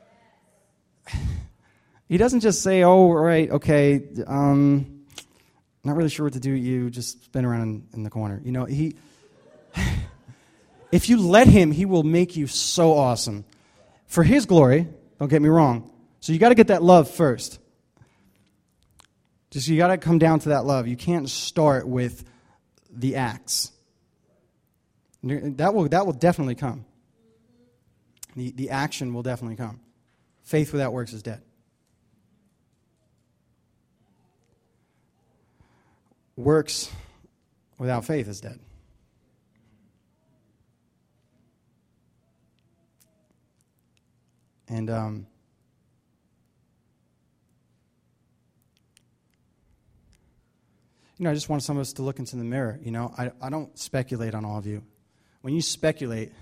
He doesn't just say, oh, right, okay, um, not really sure what to do. You just spin around in, in the corner. You know, he... If you let him, he will make you so awesome. For his glory, don't get me wrong. So you got to get that love first. Just you got to come down to that love. You can't start with the acts. That will that will definitely come. The, the action will definitely come. Faith without works is dead. Works without faith is dead. And um, you know, I just want some of us to look into the mirror. You know, I, I don't speculate on all of you. When you speculate,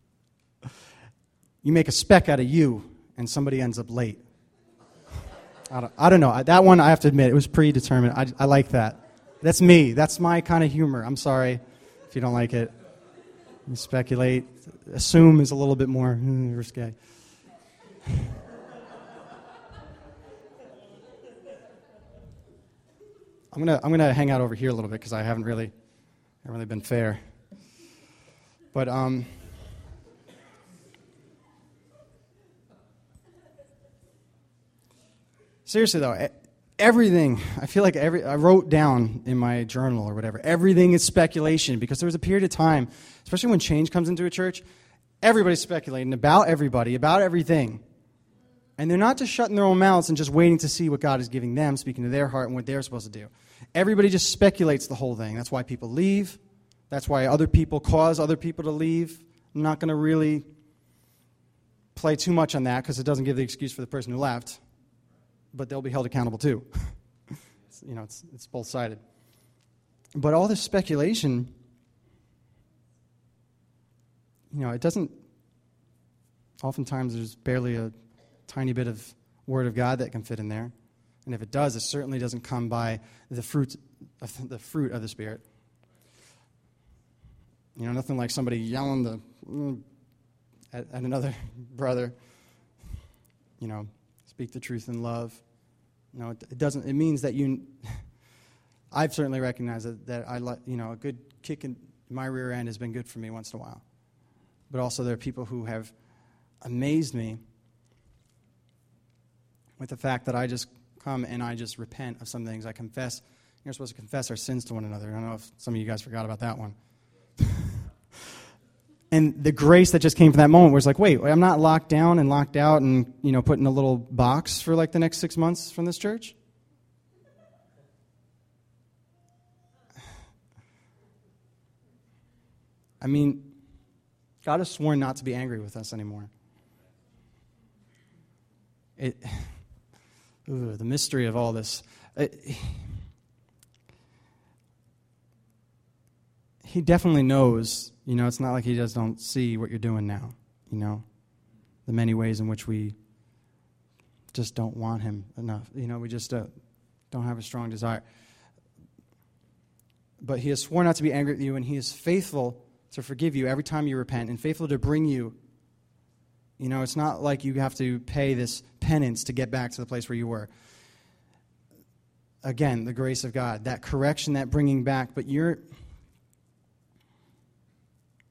you make a speck out of you, and somebody ends up late. I don't, I don't know. That one, I have to admit, it was predetermined. I, I like that. That's me. That's my kind of humor. I'm sorry if you don't like it. You speculate. Assume is a little bit more mm, risque. I'm gonna I'm gonna hang out over here a little bit because I haven't really haven't really been fair. But um, seriously though, everything I feel like every I wrote down in my journal or whatever. Everything is speculation because there was a period of time, especially when change comes into a church, everybody's speculating about everybody, about everything. And they're not just shutting their own mouths and just waiting to see what God is giving them, speaking to their heart and what they're supposed to do. Everybody just speculates the whole thing. That's why people leave. That's why other people cause other people to leave. I'm not going to really play too much on that because it doesn't give the excuse for the person who left. But they'll be held accountable too. It's, you know, it's, it's both-sided. But all this speculation, you know, it doesn't, oftentimes there's barely a tiny bit of Word of God that can fit in there. And if it does, it certainly doesn't come by the fruit of the fruit of the Spirit. You know, nothing like somebody yelling the, mm, at, at another brother, you know, speak the truth in love. No, it, it doesn't. It means that you, I've certainly recognized that, that I like, you know, a good kick in my rear end has been good for me once in a while. But also there are people who have amazed me with the fact that I just come and I just repent of some things. I confess. You're supposed to confess our sins to one another. I don't know if some of you guys forgot about that one. And the grace that just came from that moment was like, wait, I'm not locked down and locked out and, you know, put in a little box for like the next six months from this church? I mean, God has sworn not to be angry with us anymore. It... Ooh, the mystery of all this. It, he definitely knows, you know, it's not like he just don't see what you're doing now, you know, the many ways in which we just don't want him enough. You know, we just uh, don't have a strong desire. But he has sworn not to be angry with you, and he is faithful to forgive you every time you repent and faithful to bring you. You know, it's not like you have to pay this penance to get back to the place where you were. Again, the grace of God, that correction, that bringing back, but you're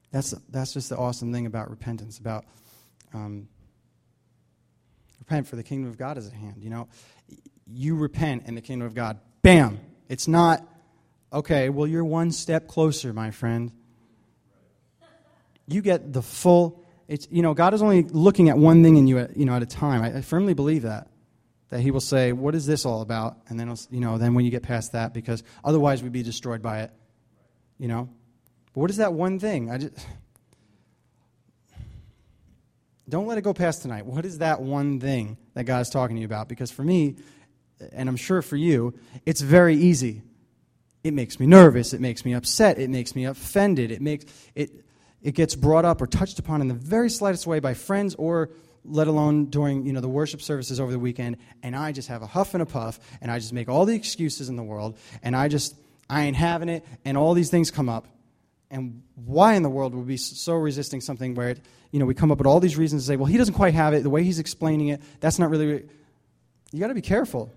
That's that's just the awesome thing about repentance, about um, repent for the kingdom of God is at hand. You know, you repent and the kingdom of God, bam! It's not, okay, well, you're one step closer, my friend. You get the full, it's, you know, God is only looking at one thing in you at, you know, at a time. I, I firmly believe that. That he will say, what is this all about? And then, you know, then when you get past that, because otherwise we'd be destroyed by it, you know. But what is that one thing? I just don't let it go past tonight. What is that one thing that God is talking to you about? Because for me, and I'm sure for you, it's very easy. It makes me nervous. It makes me upset. It makes me offended. It makes it it gets brought up or touched upon in the very slightest way by friends, or let alone during, you know, the worship services over the weekend, and I just have a huff and a puff, and I just make all the excuses in the world, and I just, I ain't having it, and all these things come up. And why in the world would we be so resisting something where, it, you know, we come up with all these reasons to say, well, he doesn't quite have it, the way he's explaining it, that's not really, you got to be careful.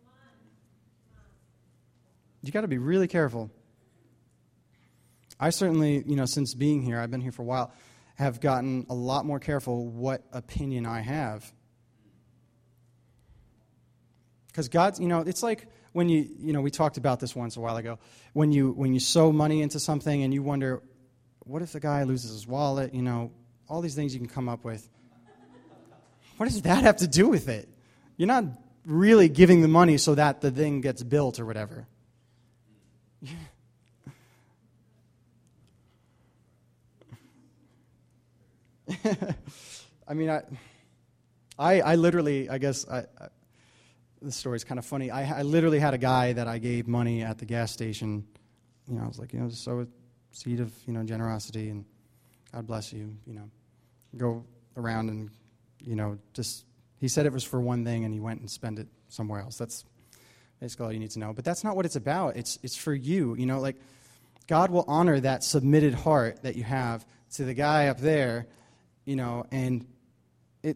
You got to be really careful. I certainly, you know, since being here, I've been here for a while, have gotten a lot more careful what opinion I have. Because God's, you know, it's like when you, you know, we talked about this once a while ago, when you when you sow money into something and you wonder, what if the guy loses his wallet, you know, all these things you can come up with. What does that have to do with it? You're not really giving the money so that the thing gets built or whatever. I mean, I, I, I literally, I guess, I, I, the story's kind of funny. I, I literally had a guy that I gave money at the gas station. You know, I was like, you know, sow a seed of, you know, generosity, and God bless you. You know, go around and, you know, just. He said it was for one thing, and he went and spent it somewhere else. That's basically all you need to know. But that's not what it's about. It's it's for you. You know, like God will honor that submitted heart that you have to the guy up there. You know, and it,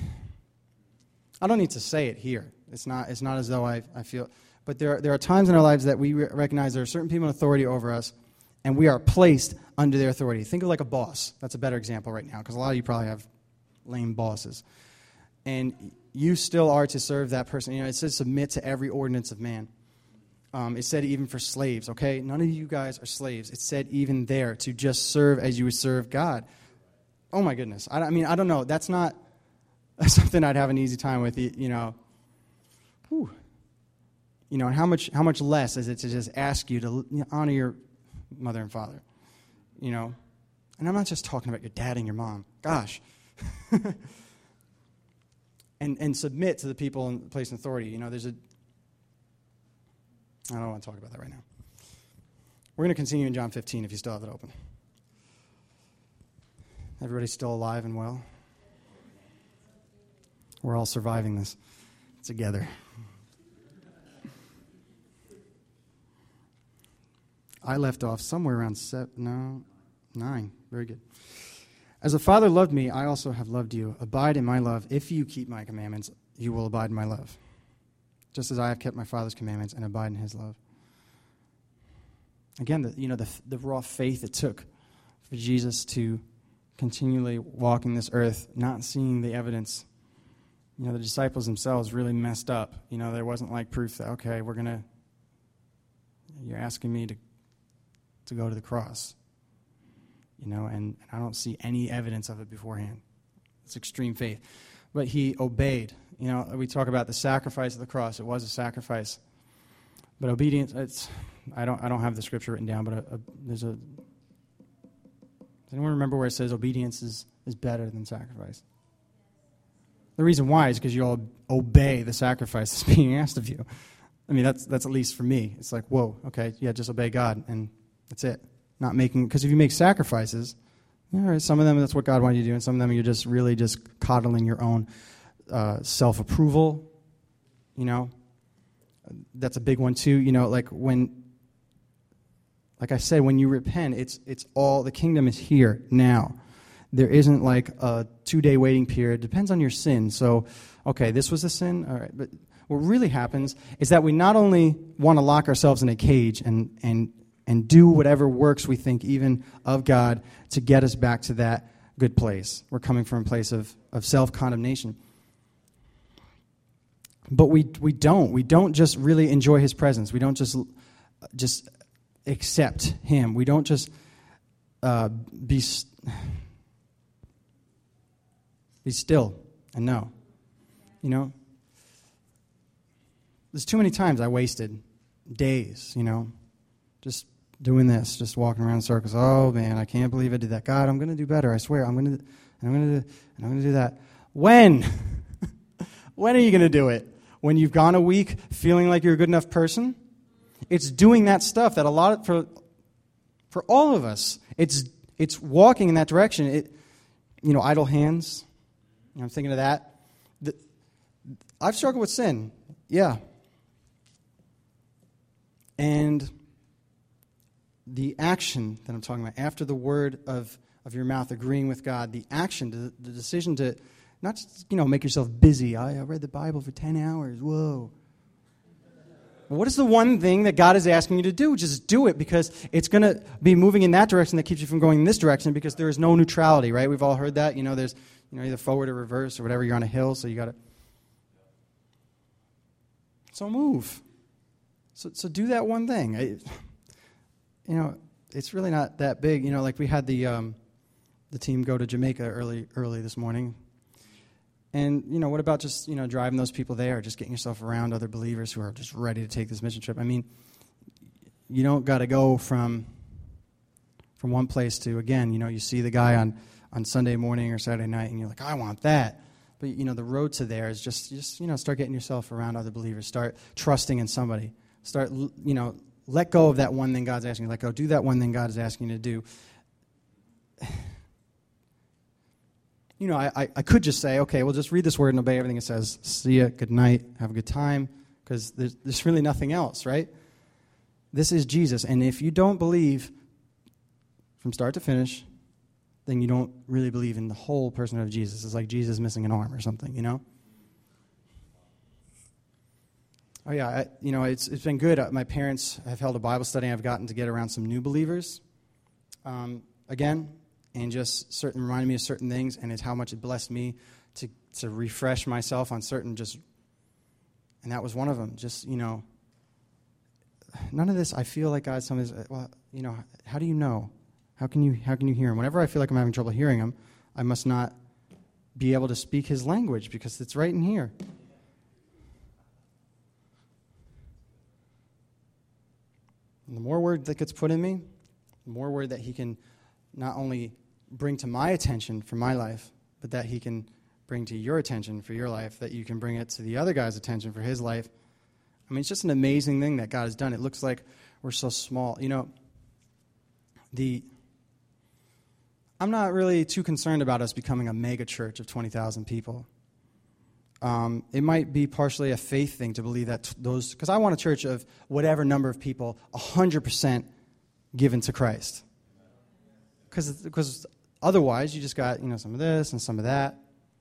I don't need to say it here. It's not It's not as though I, I feel, but there are, there are times in our lives that we recognize there are certain people in authority over us, and we are placed under their authority. Think of like a boss. That's a better example right now, because a lot of you probably have lame bosses. And you still are to serve that person. You know, it says submit to every ordinance of man. Um, it said even for slaves, okay? None of you guys are slaves. It said even there to just serve as you would serve God. Oh, my goodness. I, I mean, I don't know. That's not that's something I'd have an easy time with, you know. Whew. You know, and how much how much less is it to just ask you to, you know, honor your mother and father, you know. And I'm not just talking about your dad and your mom. Gosh. and and submit to the people in place in authority. You know, there's a... I don't want to talk about that right now. We're going to continue in John fifteen if you still have it open. Everybody's still alive and well? We're all surviving this together. I left off somewhere around seven, no, nine. Very good. As the Father loved me, I also have loved you. Abide in my love. If you keep my commandments, you will abide in my love. Just as I have kept my Father's commandments and abide in his love. Again, the, you know, the, the raw faith it took for Jesus to continually walking this earth, not seeing the evidence. You know, the disciples themselves really messed up. You know, there wasn't like proof that, okay, we're going to, you're asking me to to go to the cross. You know, and, and I don't see any evidence of it beforehand. It's extreme faith. But he obeyed. You know, we talk about the sacrifice of the cross. It was a sacrifice. But obedience, it's, I don't I don't have the scripture written down, but a, a, there's a, does anyone remember where it says obedience is, is better than sacrifice? The reason why is because you all obey the sacrifice that's being asked of you. I mean, that's that's at least for me. It's like, whoa, okay, yeah, just obey God, and that's it. Not making, because if you make sacrifices, all right, some of them that's what God wanted you to do, and some of them you're just really just coddling your own uh, self-approval. You know, that's a big one too. You know, like when, like I said, when you repent, it's it's all, the kingdom is here now. There isn't like a two-day waiting period. Depends on your sin. So, okay, this was a sin. All right, but what really happens is that we not only want to lock ourselves in a cage and and and do whatever works we think even of God to get us back to that good place. We're coming from a place of, of self-condemnation. But we we don't. We don't just really enjoy his presence. We don't just just accept him. We don't just uh, be, be still and know. You know? There's too many times I wasted days, you know, just doing this, just walking around in circles. Oh, man, I can't believe I did that. God, I'm going to do better. I swear. I'm going to, and I'm going to, and I'm going to do that. When? When are you going to do it? When you've gone a week feeling like you're a good enough person? It's doing that stuff that a lot of, for for all of us, it's it's walking in that direction. It, you know, idle hands. You know, I'm thinking of that. The, I've struggled with sin. Yeah. And the action that I'm talking about, after the word of, of your mouth agreeing with God, the action, the, the decision to not just, you know, make yourself busy. I, I read the Bible for ten hours. Whoa. What is the one thing that God is asking you to do? Just do it, because it's going to be moving in that direction that keeps you from going in this direction, because there is no neutrality, right? We've all heard that. You know, there's you know either forward or reverse or whatever. You're on a hill, so you got to. So move. So so do that one thing. I, you know, it's really not that big. You know, like we had the um, the team go to Jamaica early early this morning. And, you know, what about just, you know, driving those people there, just getting yourself around other believers who are just ready to take this mission trip? I mean, you don't got to go from from one place to, again, you know, you see the guy on, on Sunday morning or Saturday night, and you're like, I want that. But, you know, the road to there is just, just, you know, start getting yourself around other believers. Start trusting in somebody. Start, you know, let go of that one thing God's asking you. Let go. Do that one thing God is asking you to do. You know, I, I could just say, okay, well, just read this word and obey everything it says. See ya, good night, have a good time, because there's, there's really nothing else, right? This is Jesus, and if you don't believe from start to finish, then you don't really believe in the whole person of Jesus. It's like Jesus missing an arm or something, you know? Oh, yeah, I, you know, it's it's been good. My parents have held a Bible study, and I've gotten to get around some new believers. Um, again, and just certain reminded me of certain things, and it's how much it blessed me to to refresh myself on certain just, and that was one of them. Just, you know, none of this. I feel like God. Some is well, you know, how do you know? How can you how can you hear him? Whenever I feel like I'm having trouble hearing him, I must not be able to speak his language, because it's right in here. And the more word that gets put in me, the more word that he can not only bring to my attention for my life, but that he can bring to your attention for your life, that you can bring it to the other guy's attention for his life. I mean, it's just an amazing thing that God has done. It looks like we're so small. You know, the I'm not really too concerned about us becoming a mega church of twenty thousand people. Um, it might be partially a faith thing to believe that t- those, because I want a church of whatever number of people, one hundred percent given to Christ. Because otherwise, you just got, you know, some of this and some of that.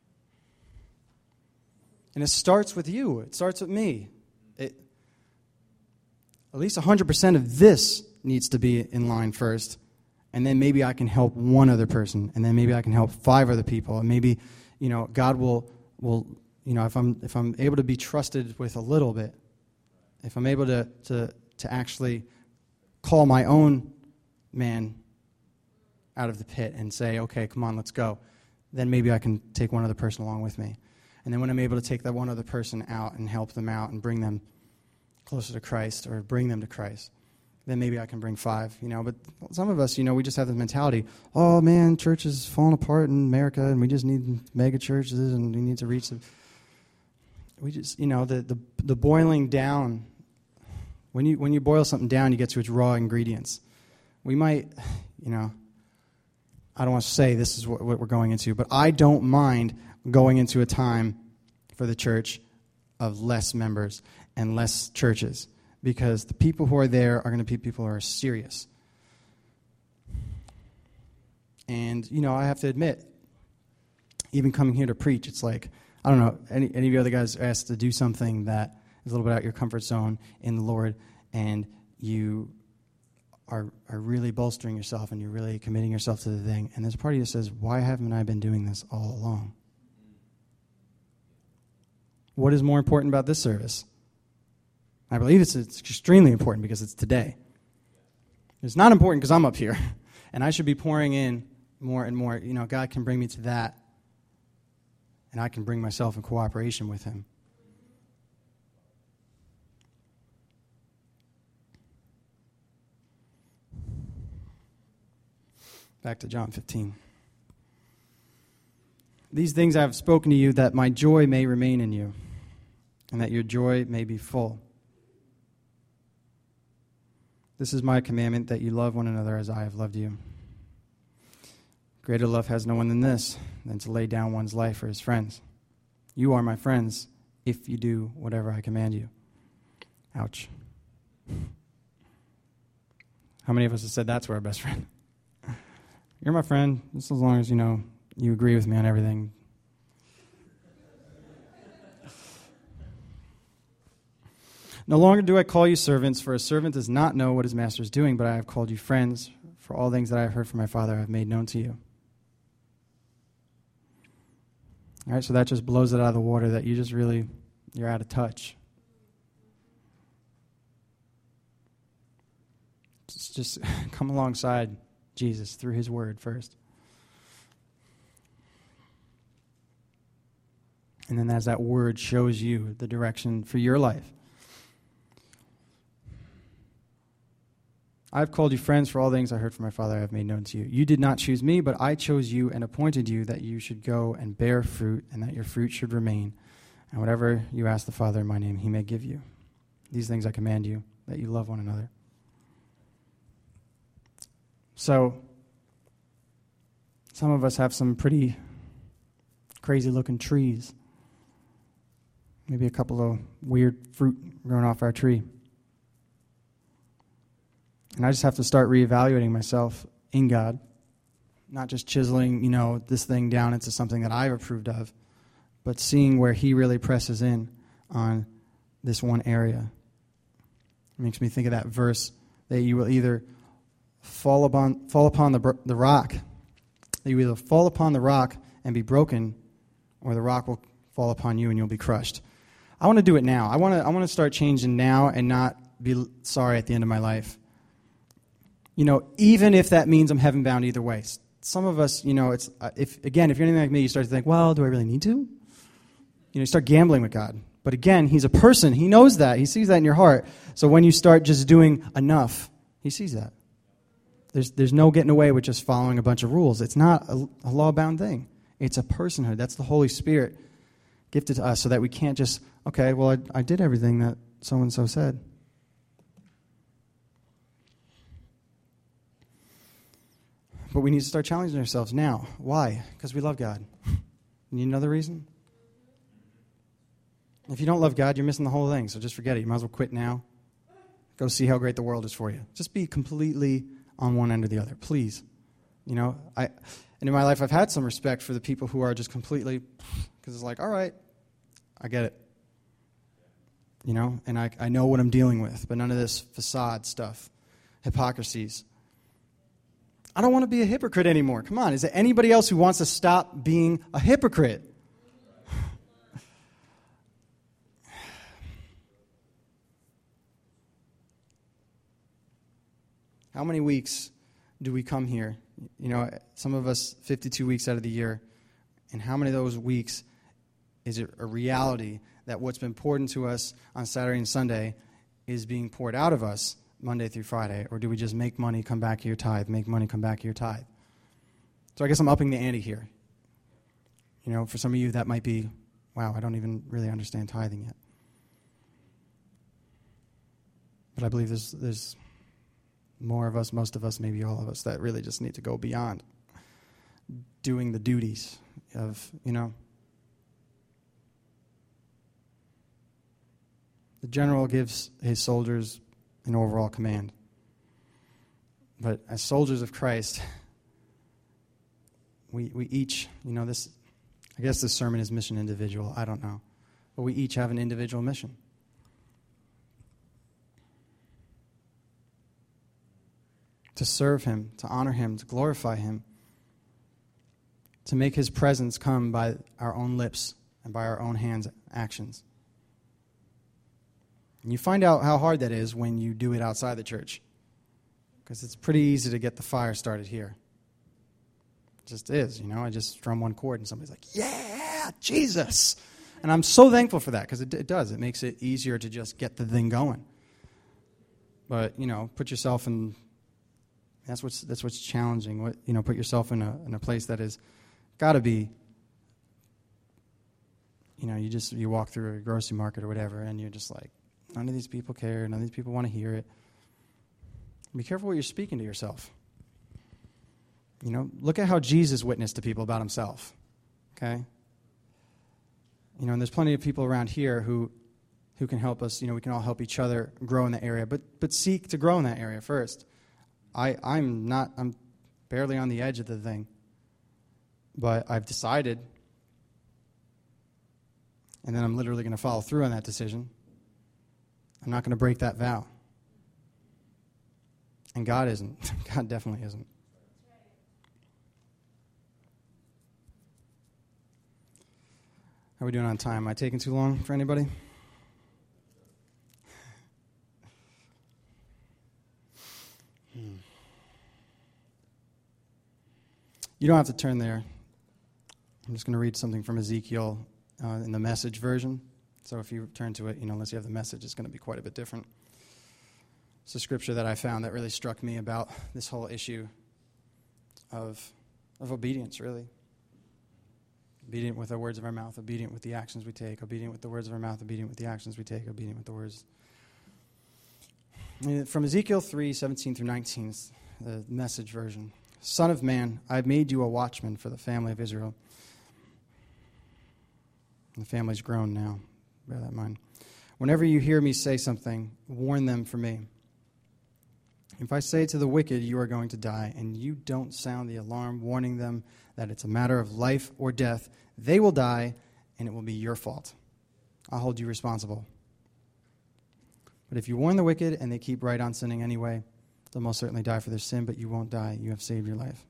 And it starts with you. It starts with me. It, at least one hundred percent of this needs to be in line first. And then maybe I can help one other person. And then maybe I can help five other people. And maybe, you know, God will, will you know, if I'm if I'm able to be trusted with a little bit, if I'm able to to, to actually call my own man out of the pit and say, okay, come on, let's go, then maybe I can take one other person along with me. And then when I'm able to take that one other person out and help them out and bring them closer to Christ, or bring them to Christ, then maybe I can bring five, you know. But some of us, you know, we just have this mentality, oh, man, church is falling apart in America, and we just need mega churches, and we need to reach them. We just, you know, the, the, the boiling down, when you when you boil something down, you get to its raw ingredients. We might, you know, I don't want to say this is what, what we're going into, but I don't mind going into a time for the church of less members and less churches, because the people who are there are going to be people who are serious. And, you know, I have to admit, even coming here to preach, it's like, I don't know, any, any of you other guys are asked to do something that is a little bit out of your comfort zone in the Lord, and you are, are really bolstering yourself and you're really committing yourself to the thing. And there's a part of you that says, why haven't I been doing this all along? What is more important about this service? I believe it's, it's extremely important because it's today. It's not important because I'm up here, and I should be pouring in more and more. You know, God can bring me to that, and I can bring myself in cooperation with him. Back to John fifteen. These things I have spoken to you, that my joy may remain in you, and that your joy may be full. This is my commandment, that you love one another as I have loved you. Greater love has no one than this, than to lay down one's life for his friends. You are my friends if you do whatever I command you. Ouch. How many of us have said that to our best friend? You're my friend, just as long as, you know, you agree with me on everything. No longer do I call you servants, for a servant does not know what his master is doing, but I have called you friends, for all things that I have heard from my Father I have made known to you. All right, so that just blows it out of the water that you just really, you're out of touch. Just, just come alongside Jesus through his word first. And then as that word shows you the direction for your life. I have called you friends, for all things I heard from my Father I have made known to you. You did not choose me, but I chose you and appointed you that you should go and bear fruit, and that your fruit should remain. And whatever you ask the Father in my name, he may give you. These things I command you, that you love one another. So, some of us have some pretty crazy-looking trees. Maybe a couple of weird fruit growing off our tree. And I just have to start reevaluating myself in God, not just chiseling, you know, this thing down into something that I've approved of, but seeing where he really presses in on this one area. It makes me think of that verse that you will either fall upon fall upon the the rock, that you either fall upon the rock and be broken, or the rock will fall upon you and you'll be crushed. I want to do it now. I want to I want to start changing now and not be sorry at the end of my life. You know, even if that means I'm heaven bound either way. Some of us, you know, it's uh, if again, if you're anything like me, you start to think, well, do I really need to? You know, you start gambling with God. But again, he's a person. He knows that. He sees that in your heart. So when you start just doing enough, he sees that. There's there's no getting away with just following a bunch of rules. It's not a, a law-bound thing. It's a personhood. That's the Holy Spirit gifted to us so that we can't just, okay, well, I, I did everything that so-and-so said. But we need to start challenging ourselves now. Why? Because we love God. You need another reason? If you don't love God, you're missing the whole thing, so just forget it. You might as well quit now. Go see how great the world is for you. Just be completely on one end or the other, please. You know, I and in my life I've had some respect for the people who are just completely, because it's like, all right, I get it. You know, and I, I know what I'm dealing with, but none of this facade stuff, hypocrisies. I don't want to be a hypocrite anymore. Come on, is there anybody else who wants to stop being a hypocrite? How many weeks do we come here? You know, some of us fifty-two weeks out of the year. And how many of those weeks is it a reality that what's been poured into us on Saturday and Sunday is being poured out of us Monday through Friday? Or do we just make money, come back here, tithe, make money, come back here, tithe? So I guess I'm upping the ante here. You know, for some of you that might be, wow, I don't even really understand tithing yet. But I believe there's there's more of us, most of us, maybe all of us, that really just need to go beyond doing the duties of, you know. The general gives his soldiers an overall command. But as soldiers of Christ, we we each, you know, this, I guess this sermon is mission individual, I don't know. But we each have an individual mission. to serve him, to honor him, to glorify him, to make his presence come by our own lips and by our own hands' actions. And you find out how hard that is when you do it outside the church, because it's pretty easy to get the fire started here. It just is, you know. I just strum one chord and somebody's like, yeah, Jesus. And I'm so thankful for that, because it, it does. It makes it easier to just get the thing going. But, you know, put yourself in, that's what's that's what's challenging. What, you know, put yourself in a in a place that is got to be, you know, you just, you walk through a grocery market or whatever, and you're just like, none of these people care, none of these people want to hear it. Be careful what you're speaking to yourself. You know, look at how Jesus witnessed to people about himself, okay? You know, and there's plenty of people around here who who can help us. You know, we can all help each other grow in that area, but but seek to grow in that area first. I, I'm not, I'm barely on the edge of the thing, but I've decided, and then I'm literally going to follow through on that decision. I'm not going to break that vow. And God isn't. God definitely isn't. How are we doing on time? Am I taking too long for anybody? Hmm. You don't have to turn there. I'm just going to read something from Ezekiel uh, in the Message version. So if you turn to it, you know, unless you have the Message, it's going to be quite a bit different. It's a scripture that I found that really struck me about this whole issue of of obedience, really. Obedient with the words of our mouth, obedient with the actions we take, obedient with the words of our mouth, obedient with the actions we take, obedient with the words. From Ezekiel three, seventeen through nineteen, the Message version. Son of man, I have made you a watchman for the family of Israel. And the family's grown now. Bear that in mind. Whenever you hear me say something, warn them for me. If I say to the wicked, you are going to die, and you don't sound the alarm warning them that it's a matter of life or death, they will die, and it will be your fault. I'll hold you responsible. But if you warn the wicked and they keep right on sinning anyway, they'll most certainly die for their sin, but you won't die. You have saved your life.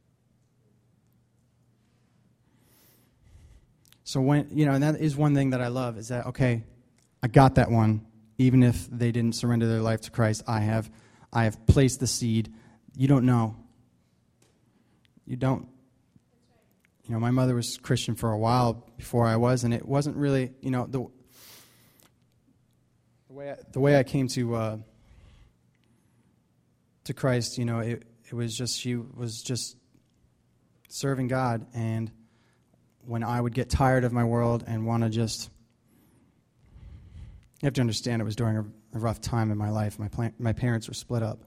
So when, you know, and that is one thing that I love, is that, okay, I got that one. Even if they didn't surrender their life to Christ, I have I have placed the seed. You don't know. You don't. You know, my mother was Christian for a while before I was, and it wasn't really, you know, the the way I, the way I came to uh, to Christ, you know, it it was just, she was just serving God, and when I would get tired of my world and want to just, you have to understand, it was during a, a rough time in my life. My pla- my parents were split up.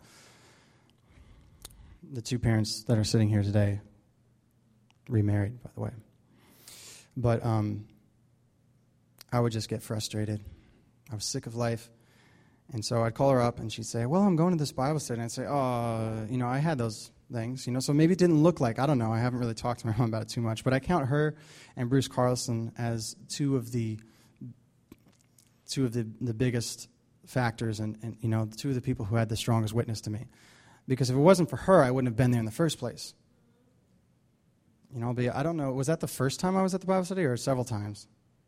The two parents that are sitting here today remarried, by the way. But um, I would just get frustrated. I was sick of life. And so I'd call her up, and she'd say, well, I'm going to this Bible study. And I'd say, oh, you know, I had those things, you know, so maybe it didn't look like, I don't know, I haven't really talked to my mom about it too much, but I count her and Bruce Carlson as two of the two of the, the biggest factors, and, and, you know, two of the people who had the strongest witness to me. Because if it wasn't for her, I wouldn't have been there in the first place. You know, but I don't know, was that the first time I was at the Bible study, or several times?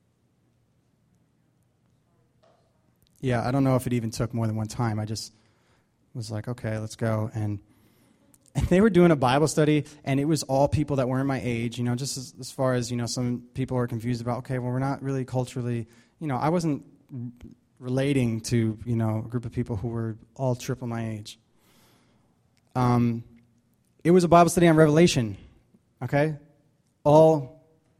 Yeah, I don't know if it even took more than one time. I just was like, okay, let's go. And and they were doing a Bible study, and it was all people that weren't my age, you know, just as, as far as, you know, some people are confused about, okay, well, we're not really culturally, you know, I wasn't relating to, you know, a group of people who were all triple my age. Um, it was a Bible study on Revelation, okay? All,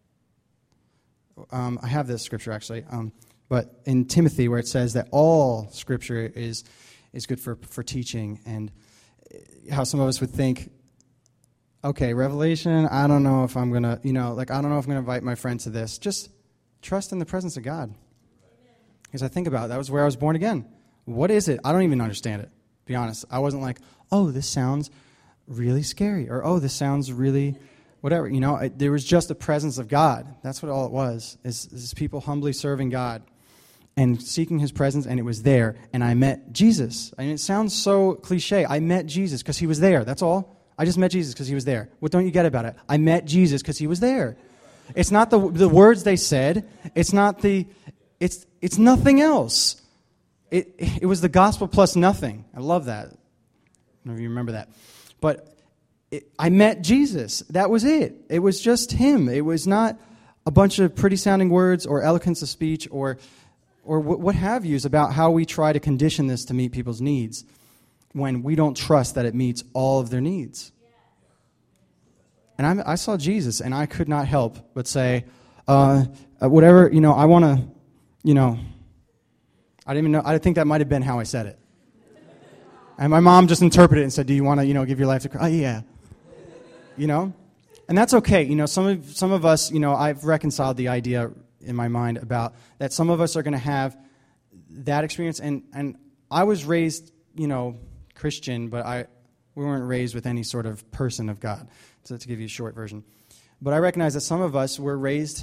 um, I have this scripture actually, um, but in Timothy, where it says that all scripture is is good for, for teaching, and how some of us would think, okay, Revelation, I don't know if I'm going to, you know, like, I don't know if I'm going to invite my friend to this. Just trust in the presence of God. Because I think about it, that was where I was born again. What is it? I don't even understand it, to be honest. I wasn't like, oh, this sounds really scary, or oh, this sounds really whatever. You know, I, there was just the presence of God. That's what all it was, is, is people humbly serving God. and seeking his presence, and it was there, and I met Jesus. I mean, it sounds so cliche. I met Jesus because he was there. That's all. I just met Jesus because he was there. What don't you get about it? I met Jesus because he was there. It's not the the words they said. It's not the. It's it's nothing else. It it was the gospel plus nothing. I love that. I don't know if you remember that, but it, I met Jesus. That was it. It was just him. It was not a bunch of pretty sounding words or eloquence of speech or or what, what have yous about how we try to condition this to meet people's needs when we don't trust that it meets all of their needs. And I, I saw Jesus, and I could not help but say, uh, whatever, you know, I want to, you know, I didn't even know, I think that might have been how I said it. And my mom just interpreted it and said, do you want to, you know, give your life to Christ? Oh, yeah. You know? And that's okay. You know, some of some of us, you know, I've reconciled the idea in my mind about that some of us are going to have that experience. And, and I was raised, you know, Christian, but I we weren't raised with any sort of person of God, so to give you a short version. But I recognize that some of us were raised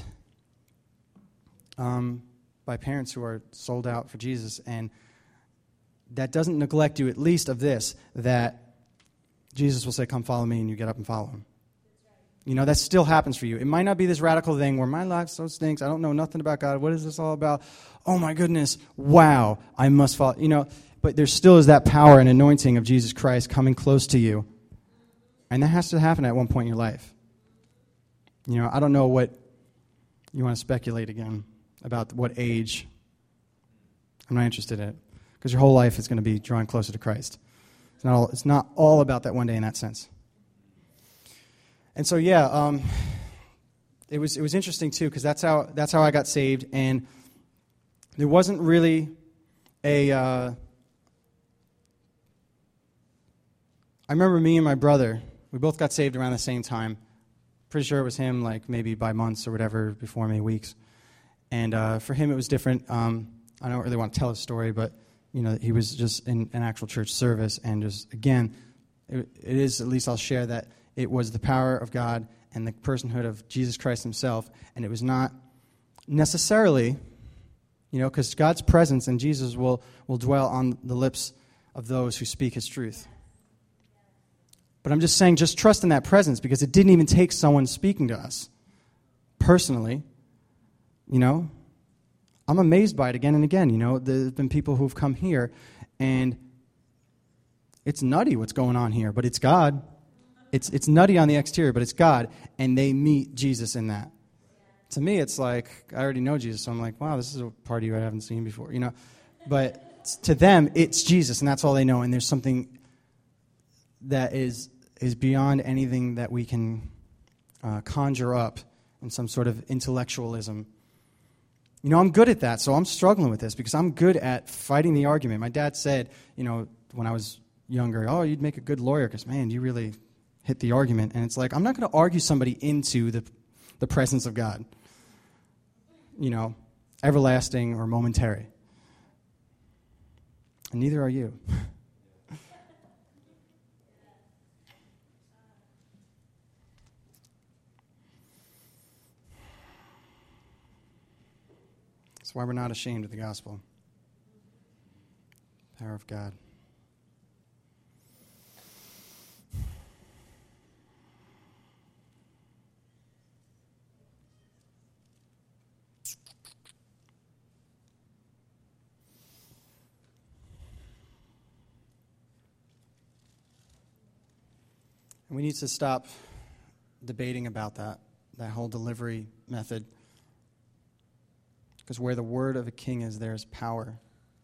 um, by parents who are sold out for Jesus, and that doesn't neglect you at least of this, that Jesus will say, come follow me, and you get up and follow him. You know, that still happens for you. It might not be this radical thing where my life so stinks, I don't know nothing about God, what is this all about? Oh my goodness, wow, I must follow. You know, but there still is that power and anointing of Jesus Christ coming close to you. And that has to happen at one point in your life. You know, I don't know what, you want to speculate again about what age. I'm not interested in it. Because your whole life is going to be drawing closer to Christ. It's not all, it's not all about that one day in that sense. And so, yeah, um, it was it was interesting, too, because that's how, that's how I got saved. And there wasn't really a... Uh, I remember me and my brother, we both got saved around the same time. Pretty sure it was him, like maybe by months or whatever, before me, weeks. And uh, for him, it was different. Um, I don't really want to tell his story, but you know, he was just in an actual church service, and just, again, it, it is, at least I'll share that, it was the power of God and the personhood of Jesus Christ himself, and it was not necessarily, you know, because God's presence and Jesus will, will dwell on the lips of those who speak his truth. But I'm just saying, just trust in that presence, because it didn't even take someone speaking to us personally, you know. I'm amazed by it again and again. You know, there's been people who've come here, and it's nutty what's going on here, but it's God. It's it's nutty on the exterior, but it's God, and they meet Jesus in that. To me, it's like, I already know Jesus, so I'm like, wow, this is a part of you I haven't seen before, you know. But to them, it's Jesus, and that's all they know, and there's something that is is beyond anything that we can uh, conjure up in some sort of intellectualism. You know, I'm good at that, so I'm struggling with this because I'm good at fighting the argument. My dad said, you know, when I was younger, oh, you'd make a good lawyer because, man, you really hit the argument. And it's like, I'm not going to argue somebody into the the presence of God, you know, everlasting or momentary. And neither are you. That's why we're not ashamed of the gospel. Power of God. And we need to stop debating about that, that whole delivery method. Because where the word of a king is, there is power.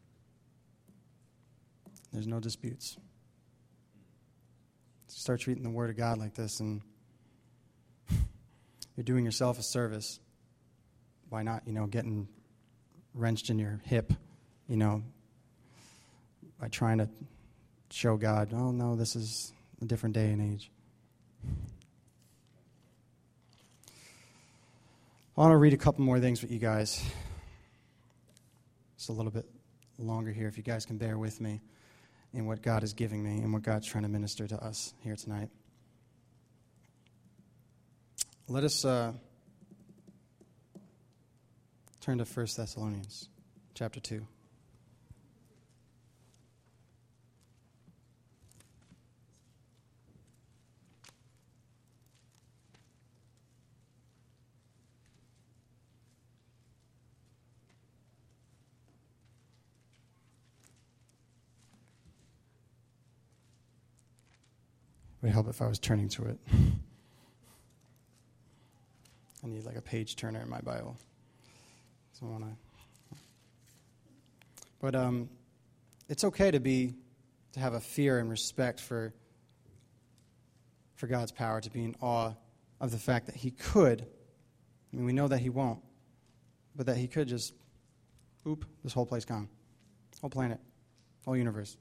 There's no disputes. Start treating the word of God like this, and you're doing yourself a service. Why not, you know, getting wrenched in your hip, you know, by trying to show God, oh, no, this is a different day and age. I want to read a couple more things with you guys. It's a little bit longer here, if you guys can bear with me in what God is giving me and what God's trying to minister to us here tonight. Let us uh, turn to First Thessalonians. chapter two. It would help if I was turning to it. I need like a page turner in my Bible. So I want to. But um, it's okay to be, to have a fear and respect for, for God's power, to be in awe of the fact that He could. I mean, we know that He won't, but that He could just, oop, this whole place gone, whole planet, whole universe.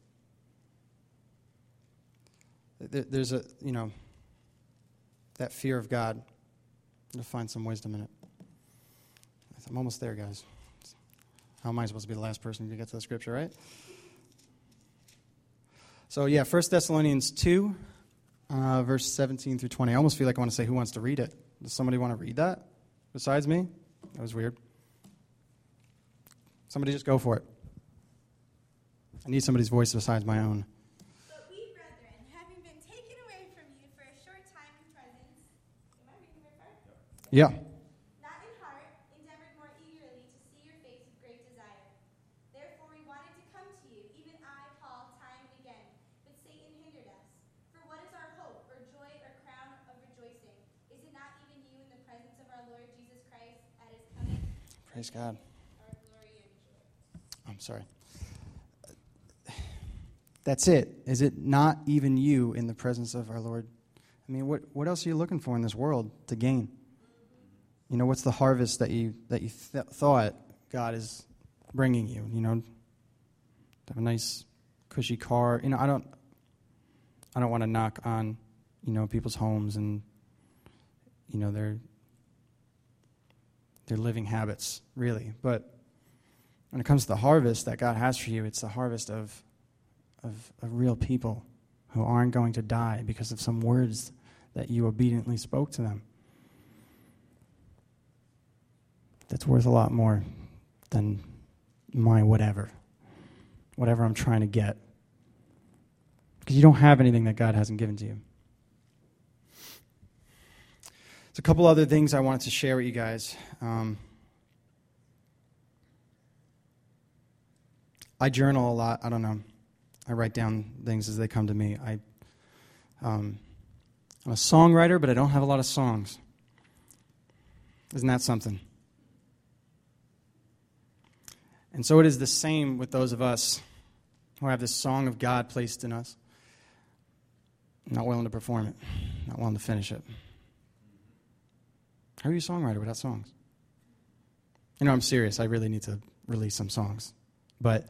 There's a, you know, that fear of God. To find some wisdom in it. I'm almost there, guys. How am I supposed to be the last person to get to the scripture, right? So, yeah, First Thessalonians two, uh, verse seventeen through twenty. I almost feel like I want to say, who wants to read it? Does somebody want to read that besides me? That was weird. Somebody just go for it. I need somebody's voice besides my own. Yeah. Not in heart, endeavored more eagerly to see your face with great desire. Therefore we wanted to come to you, even I, Paul, time and again, but Satan hindered us. For what is our hope, or joy, or crown of rejoicing? Is it not even you in the presence of our Lord Jesus Christ at His coming? Praise God. Our glory and joy. I'm sorry. That's it. Is it not even you in the presence of our Lord? I mean, what, what else are you looking for in this world to gain? You know, what's the harvest that you that you th- thought God is bringing you? You know, to have a nice, cushy car. You know, I don't, I don't want to knock on, you know, people's homes and, you know, their their living habits, really. But when it comes to the harvest that God has for you, it's the harvest of of, of real people who aren't going to die because of some words that you obediently spoke to them. That's worth a lot more than my whatever. Whatever I'm trying to get. Because you don't have anything that God hasn't given to you. There's a couple other things I wanted to share with you guys. Um, I journal a lot. I don't know. I write down things as they come to me. I, um, I'm a songwriter, but I don't have a lot of songs. Isn't that something? And so it is the same with those of us who have this song of God placed in us, not willing to perform it, not willing to finish it. How are you a songwriter without songs? You know, I'm serious. I really need to release some songs. But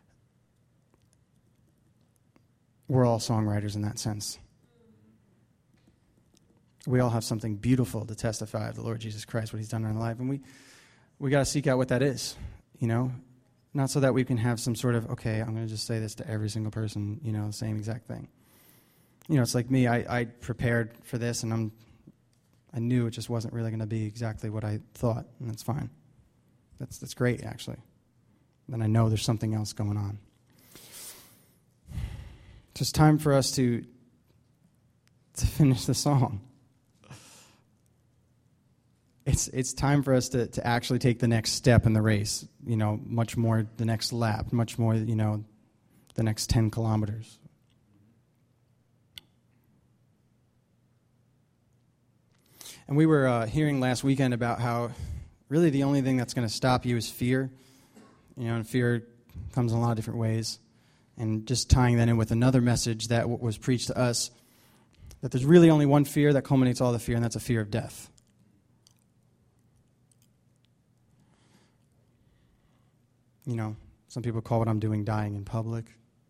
we're all songwriters in that sense. We all have something beautiful to testify of the Lord Jesus Christ, what He's done in our life. And we, we got to seek out what that is, you know. Not so that we can have some sort of, okay, I'm going to just say this to every single person, you know, the same exact thing. You know, it's like me, I, I prepared for this, and I'm, I knew it just wasn't really going to be exactly what I thought, and that's fine. That's that's great, actually. Then I know there's something else going on. It's just time for us to, to finish the song. It's it's time for us to, to actually take the next step in the race, you know, much more the next lap, much more, you know, the next ten kilometers. And we were uh, hearing last weekend about how really the only thing that's going to stop you is fear. You know, and fear comes in a lot of different ways. And just tying that in with another message that w- was preached to us, that there's really only one fear that culminates all the fear, and that's a fear of death. You know, some people call what I'm doing dying in public.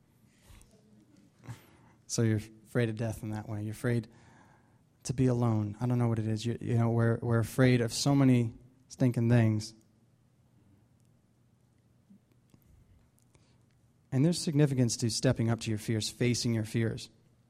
So you're afraid of death in that way. You're afraid to be alone. I don't know what it is. You, you know, we're we're afraid of so many stinking things. And there's significance to stepping up to your fears, facing your fears.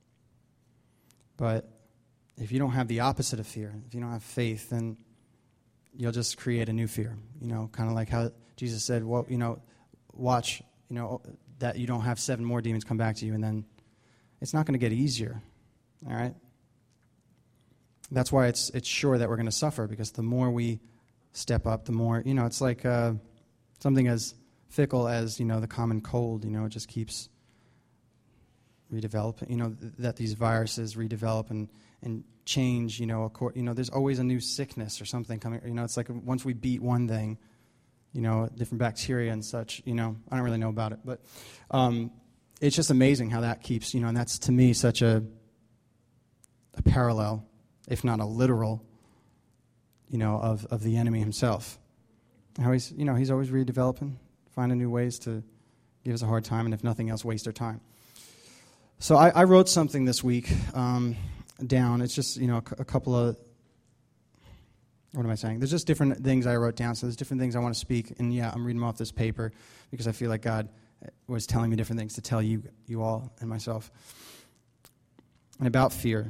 But if you don't have the opposite of fear, if you don't have faith, then you'll just create a new fear. You know, kind of like how Jesus said, well, you know, watch, you know, that you don't have seven more demons come back to you, and then it's not going to get easier, all right? That's why it's it's sure that we're going to suffer, because the more we step up, the more, you know, it's like uh, something as fickle as, you know, the common cold, you know, it just keeps redeveloping, you know, th- that these viruses redevelop and, and change, you know, accord, you know, there's always a new sickness or something coming, you know, it's like once we beat one thing, you know, different bacteria and such, you know, I don't really know about it, but um, it's just amazing how that keeps, you know, and that's to me such a a parallel, if not a literal, you know, of, of the enemy himself. How he's, you know, he's always redeveloping, finding new ways to give us a hard time, and if nothing else, waste our time. So I, I wrote something this week um, down. It's just, you know, a, a couple of, what am I saying? There's just different things I wrote down, so there's different things I want to speak, and yeah, I'm reading them off this paper because I feel like God was telling me different things to tell you, you all and myself. And about fear.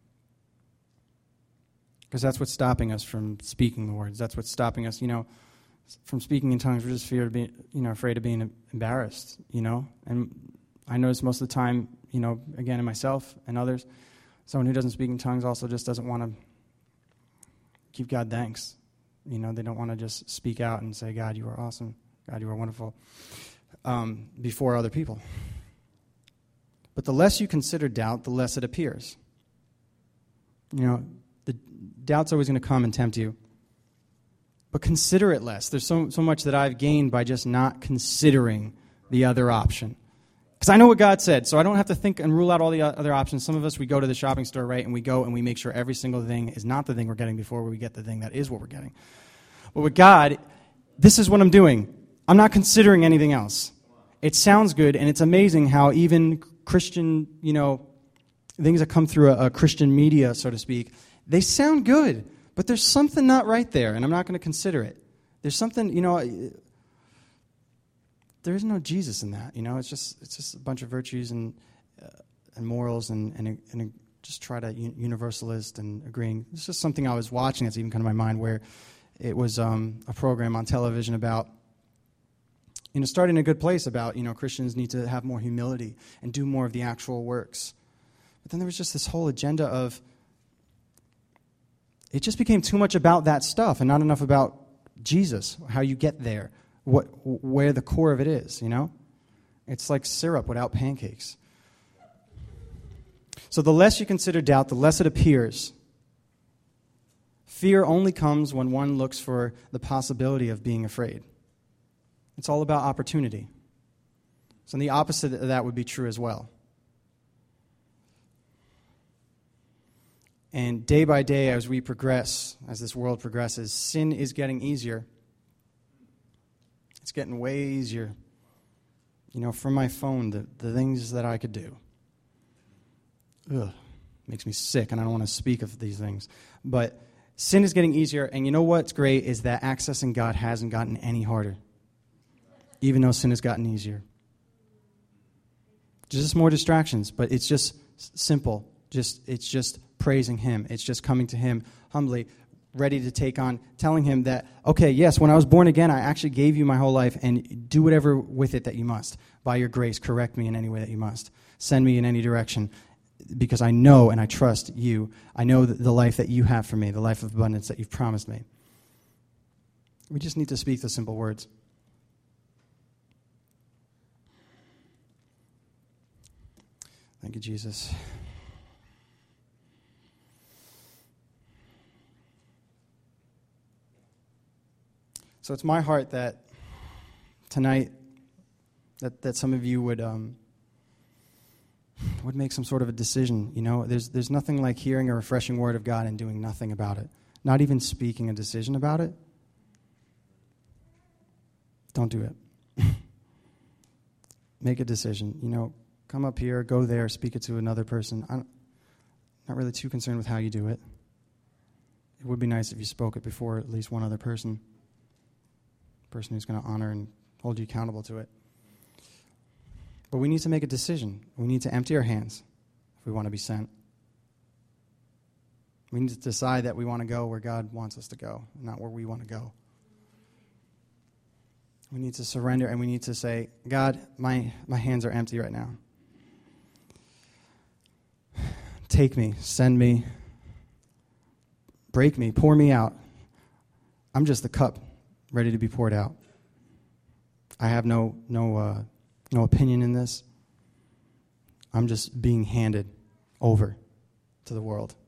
Because that's what's stopping us from speaking the words. That's what's stopping us, you know, from speaking in tongues. We're just fear of being, you know, afraid of being embarrassed, you know. And I notice most of the time, you know, again, in myself and others, someone who doesn't speak in tongues also just doesn't want to give God thanks. You know, they don't want to just speak out and say, God, you are awesome. God, you are wonderful, um, before other people. But the less you consider doubt, the less it appears. You know, the doubt's always going to come and tempt you. But consider it less. There's so so much that I've gained by just not considering the other option. Because I know what God said, so I don't have to think and rule out all the other options. Some of us, we go to the shopping store, right, and we go and we make sure every single thing is not the thing we're getting before we get the thing that is what we're getting. But with God, this is what I'm doing. I'm not considering anything else. It sounds good, and it's amazing how even Christian, you know, things that come through a, a Christian media, so to speak, they sound good, but there's something not right there, and I'm not going to consider it. There's something, you know, there is no Jesus in that, you know. It's just it's just a bunch of virtues and uh, and morals and and, and just try to un- universalist and agreeing. It's just something I was watching that's even come to my mind, where it was um, a program on television about, you know, starting a good place about, you know, Christians need to have more humility and do more of the actual works. But then there was just this whole agenda of, it just became too much about that stuff and not enough about Jesus, how you get there, what where the core of it is, you know? It's like syrup without pancakes. So the less you consider doubt, the less it appears. Fear only comes when one looks for the possibility of being afraid. It's all about opportunity. So the opposite of that would be true as well. And day by day, as we progress, as this world progresses, sin is getting easier. It's getting way easier. You know, from my phone, the, the things that I could do. Ugh, makes me sick, and I don't want to speak of these things. But sin is getting easier, and you know what's great is that accessing God hasn't gotten any harder, even though sin has gotten easier. Just more distractions, but it's just simple. Just it's just praising Him. It's just coming to Him humbly, ready to take on, telling Him that, okay, yes, when I was born again, I actually gave you my whole life, and do whatever with it that you must. By your grace, correct me in any way that you must. Send me in any direction, because I know and I trust you. I know the life that you have for me, the life of abundance that you've promised me. We just need to speak the simple words. Thank you, Jesus. So it's my heart that tonight, that, that some of you would um, would make some sort of a decision. You know, there's there's nothing like hearing a refreshing word of God and doing nothing about it. Not even speaking a decision about it. Don't do it. Make a decision. You know, come up here, go there, speak it to another person. I'm not really too concerned with how you do it. It would be nice if you spoke it before at least one other person. Person who's going to honor and hold you accountable to it. But we need to make a decision. We need to empty our hands if we want to be sent. We need to decide that we want to go where God wants us to go, not where we want to go. We need to surrender, and we need to say, God, my, my hands are empty right now. Take me, send me, break me, pour me out. I'm just the cup ready to be poured out. I have no no uh, no opinion in this. I'm just being handed over to the world.